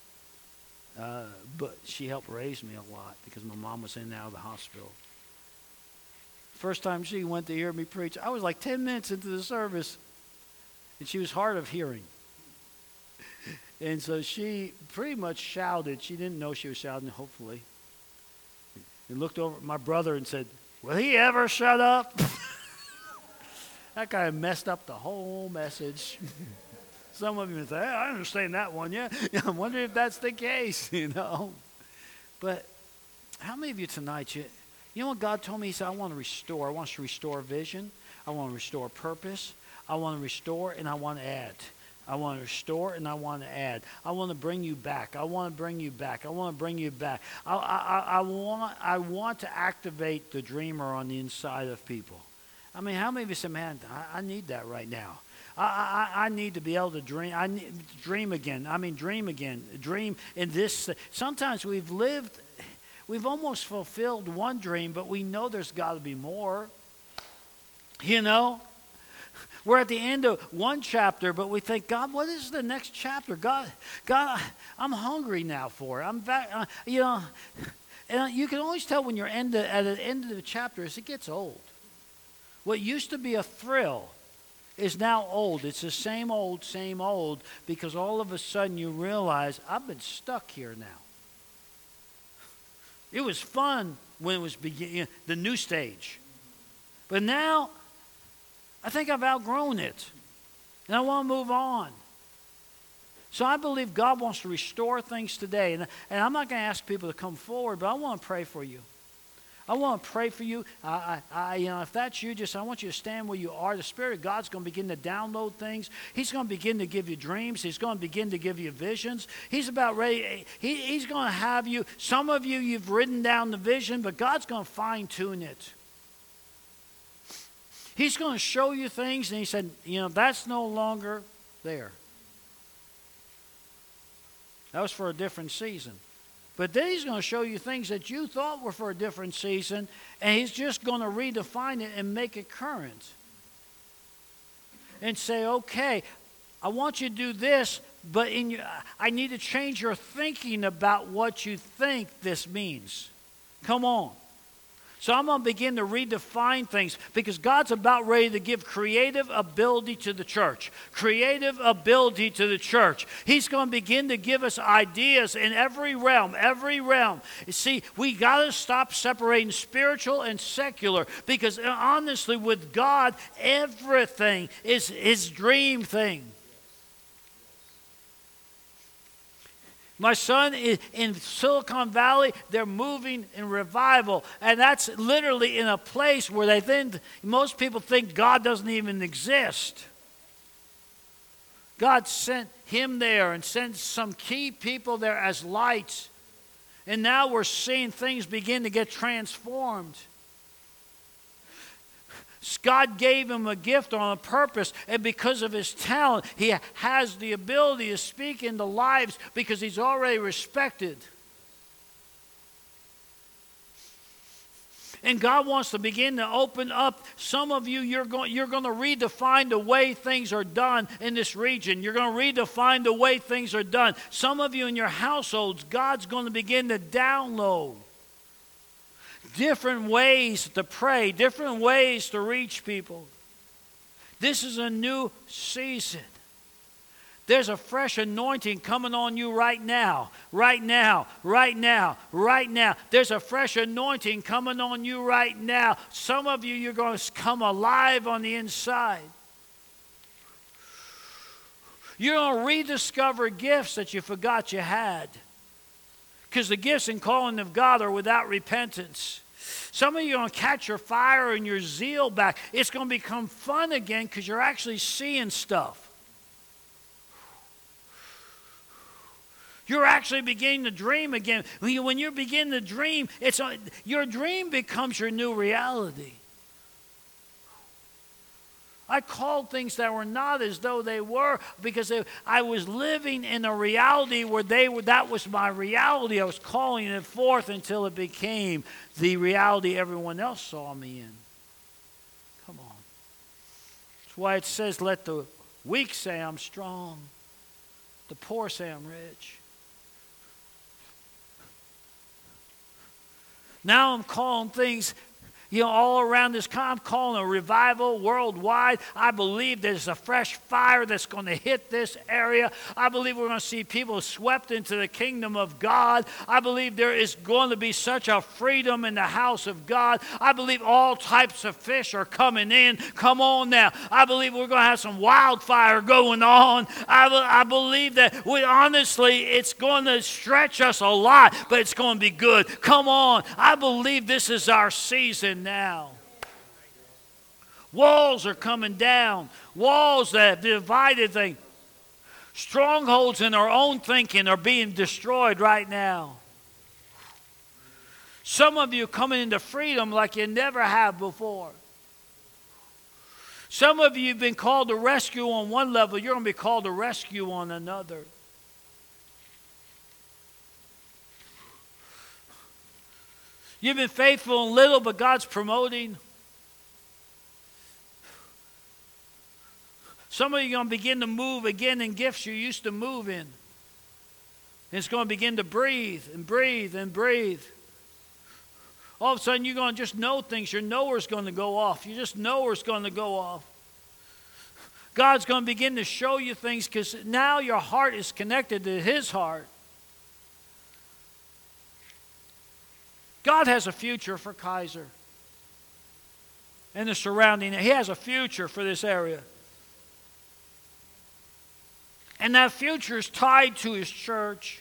S1: But she helped raise me a lot because my mom was in and out of the hospital. First time she went to hear me preach, I was like 10 minutes into the service, and she was hard of hearing. And so she pretty much shouted. She didn't know she was shouting, hopefully. And looked over at my brother and said, "Will he ever shut up?" That guy messed up the whole message. Some of you say, "Hey, I understand that one, yeah." I wonder if that's the case, But how many of you tonight, you know what God told me? He said, I want to restore. I want to restore vision. I want to restore purpose. I want to restore and I want to add. I want to restore and I want to add. I want to bring you back. I want to bring you back. I want to bring you back. I want to activate the dreamer on the inside of people. I mean, how many of you say, "Man, I need that right now. I need to be able to dream. I need to dream again. Dream again. Dream in this." Sometimes we've almost fulfilled one dream, but we know there's got to be more. We're at the end of one chapter, but we think, "God, what is the next chapter? God, I'm hungry now for it. I'm back." And you can always tell when you're at the end of the chapter is it gets old. What used to be a thrill is now old. It's the same old, because all of a sudden you realize, I've been stuck here now. It was fun when it was beginning, the new stage. But now, I think I've outgrown it. And I want to move on. So I believe God wants to restore things today. And I'm not going to ask people to come forward, but I want to pray for you. I want to pray for you. If that's you, I want you to stand where you are. The Spirit of God's going to begin to download things. He's going to begin to give you dreams. He's going to begin to give you visions. He's about ready. He's going to have you. Some of you, you've written down the vision, but God's going to fine-tune it. He's going to show you things, and he said, that's no longer there. That was for a different season. But then he's going to show you things that you thought were for a different season, and he's just going to redefine it and make it current. And say, okay, I want you to do this, but I need to change your thinking about what you think this means. Come on. So I'm going to begin to redefine things because God's about ready to give creative ability to the church. Creative ability to the church. He's going to begin to give us ideas in every realm, every realm. You see, we got to stop separating spiritual and secular because honestly, with God, everything is His dream thing. My son is in Silicon Valley. They're moving in revival. And that's literally in a place where most people think God doesn't even exist. God sent him there and sent some key people there as lights. And now we're seeing things begin to get transformed. God gave him a gift on a purpose, and because of his talent, he has the ability to speak into lives because he's already respected. And God wants to begin to open up. Some of you, you're going to redefine the way things are done in this region. You're going to redefine the way things are done. Some of you in your households, God's going to begin to download different ways to pray, different ways to reach people. This is a new season. There's a fresh anointing coming on you right now, right now, right now, right now. There's a fresh anointing coming on you right now. Some of you, you're going to come alive on the inside. You're going to rediscover gifts that you forgot you had. Because the gifts and calling of God are without repentance. Some of you are going to catch your fire and your zeal back. It's going to become fun again because you're actually seeing stuff. You're actually beginning to dream again. When you begin to dream, your dream becomes your new reality. I called things that were not as though they were because I was living in a reality where that was my reality. I was calling it forth until it became the reality everyone else saw me in. Come on. That's why it says, let the weak say I'm strong. The poor say I'm rich. Now I'm calling things all around this, I'm calling a revival worldwide. I believe there's a fresh fire that's going to hit this area. I believe we're going to see people swept into the kingdom of God. I believe there is going to be such a freedom in the house of God. I believe all types of fish are coming in. Come on now. I believe we're going to have some wildfire going on. I believe that honestly, it's going to stretch us a lot, but it's going to be good. Come on. I believe this is our season now. Walls are coming down. Walls that have divided things. Strongholds in our own thinking are being destroyed right now. Some of you are coming into freedom like you never have before. Some of you have been called to rescue on one level. You're going to be called to rescue on another. You've been faithful in little, but God's promoting. Some of you are going to begin to move again in gifts you used to move in. And it's going to begin to breathe and breathe and breathe. All of a sudden, you're going to just know things. Your knower's going to go off. You just know it's going to go off. God's going to begin to show you things because now your heart is connected to His heart. God has a future for Kaiser and the surrounding. He has a future for this area. And that future is tied to His church.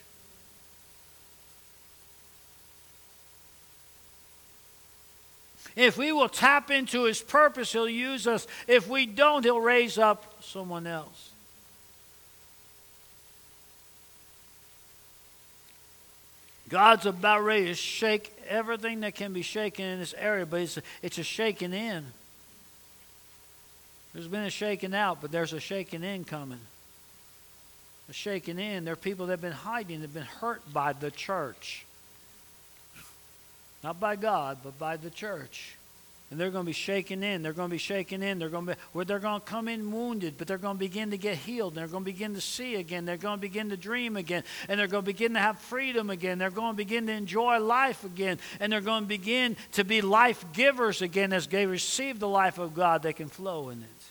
S1: If we will tap into His purpose, He'll use us. If we don't, He'll raise up someone else. God's about ready to shake everything that can be shaken in this area, but it's a shaking in. There's been a shaking out, but there's a shaking in coming. A shaking in. There are people that have been hiding, that have been hurt by the church. Not by God, but by the church. And they're going to be shaken in. They're going to be shaken in. They're going to come in wounded, but they're going to begin to get healed. They're going to begin to see again. They're going to begin to dream again. And they're going to begin to have freedom again. They're going to begin to enjoy life again. And they're going to begin to be life givers again. As they receive the life of God, they can flow in it.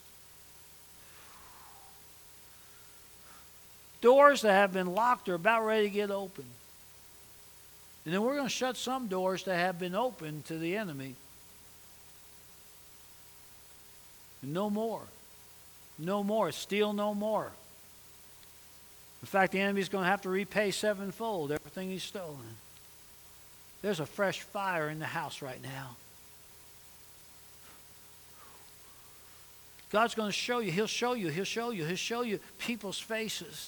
S1: Doors that have been locked are about ready to get open. And then we're going to shut some doors that have been open to the enemy. No more. No more. Steal no more. In fact, the enemy's going to have to repay sevenfold everything he's stolen. There's a fresh fire in the house right now. God's going to show you. He'll show you. He'll show you. He'll show you people's faces.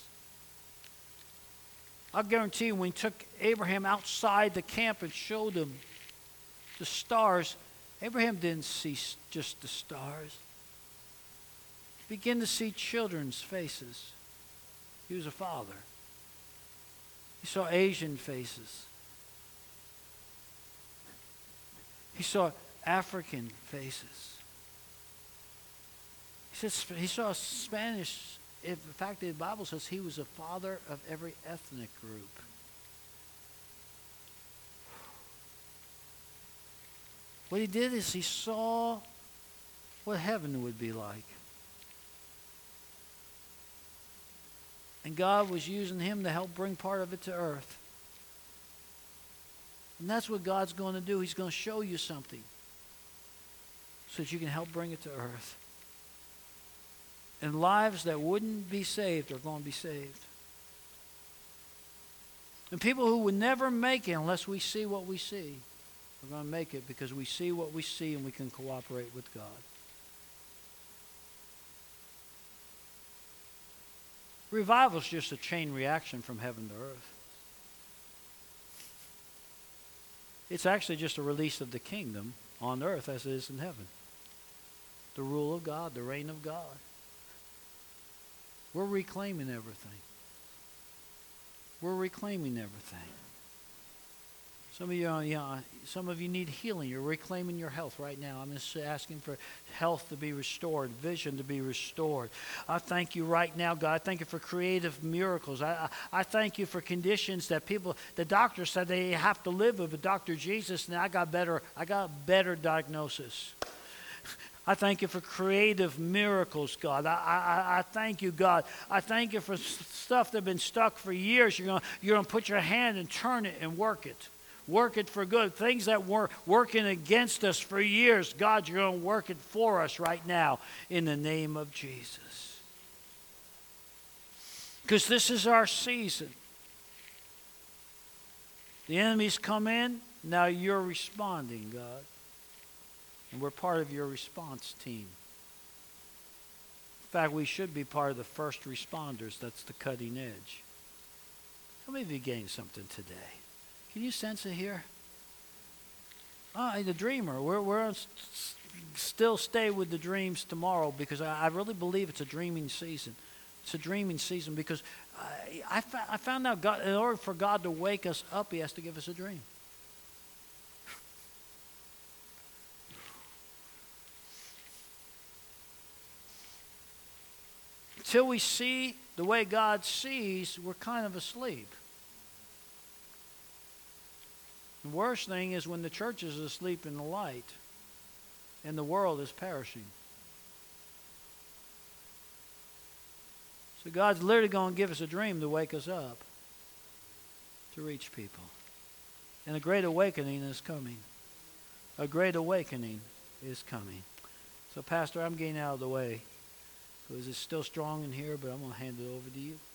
S1: I'll guarantee you when he took Abraham outside the camp and showed him the stars, Abraham didn't see just the stars. He began to see children's faces. He was a father. He saw Asian faces. He saw African faces. He saw Spanish. In fact, the Bible says he was a father of every ethnic group. What he did is he saw what heaven would be like. And God was using him to help bring part of it to earth. And that's what God's going to do. He's going to show you something so that you can help bring it to earth. And lives that wouldn't be saved are going to be saved. And people who would never make it unless we see what we see are going to make it because we see what we see and we can cooperate with God. Revival is just a chain reaction from heaven to earth. It's actually just a release of the kingdom on earth as it is in heaven. The rule of God, the reign of God. We're reclaiming everything. We're reclaiming everything. Some of you need healing. You're reclaiming your health right now. I'm just asking for health to be restored, vision to be restored. I thank you right now, God. I thank you for creative miracles. I thank you for conditions that the doctor said they have to live with, but Dr. Jesus, now I got better diagnosis. I thank you for creative miracles, God. I thank you, God. I thank you for stuff that's been stuck for years. You're going to put your hand and turn it and work it. Work it for good. Things that were working against us for years, God, you're going to work it for us right now in the name of Jesus. Because this is our season. The enemy's come in. Now you're responding, God. And we're part of your response team. In fact, we should be part of the first responders. That's the cutting edge. How many of you gained something today? Can you sense it here? The dreamer. We're still stay with the dreams tomorrow because I really believe it's a dreaming season. It's a dreaming season because I found out God, in order for God to wake us up, he has to give us a dream. Until we see the way God sees, we're kind of asleep. The worst thing is when the church is asleep in the light and the world is perishing. So God's literally going to give us a dream to wake us up, to reach people. And a great awakening is coming. A great awakening is coming. So Pastor, I'm getting out of the way because it's still strong in here, but I'm going to hand it over to you.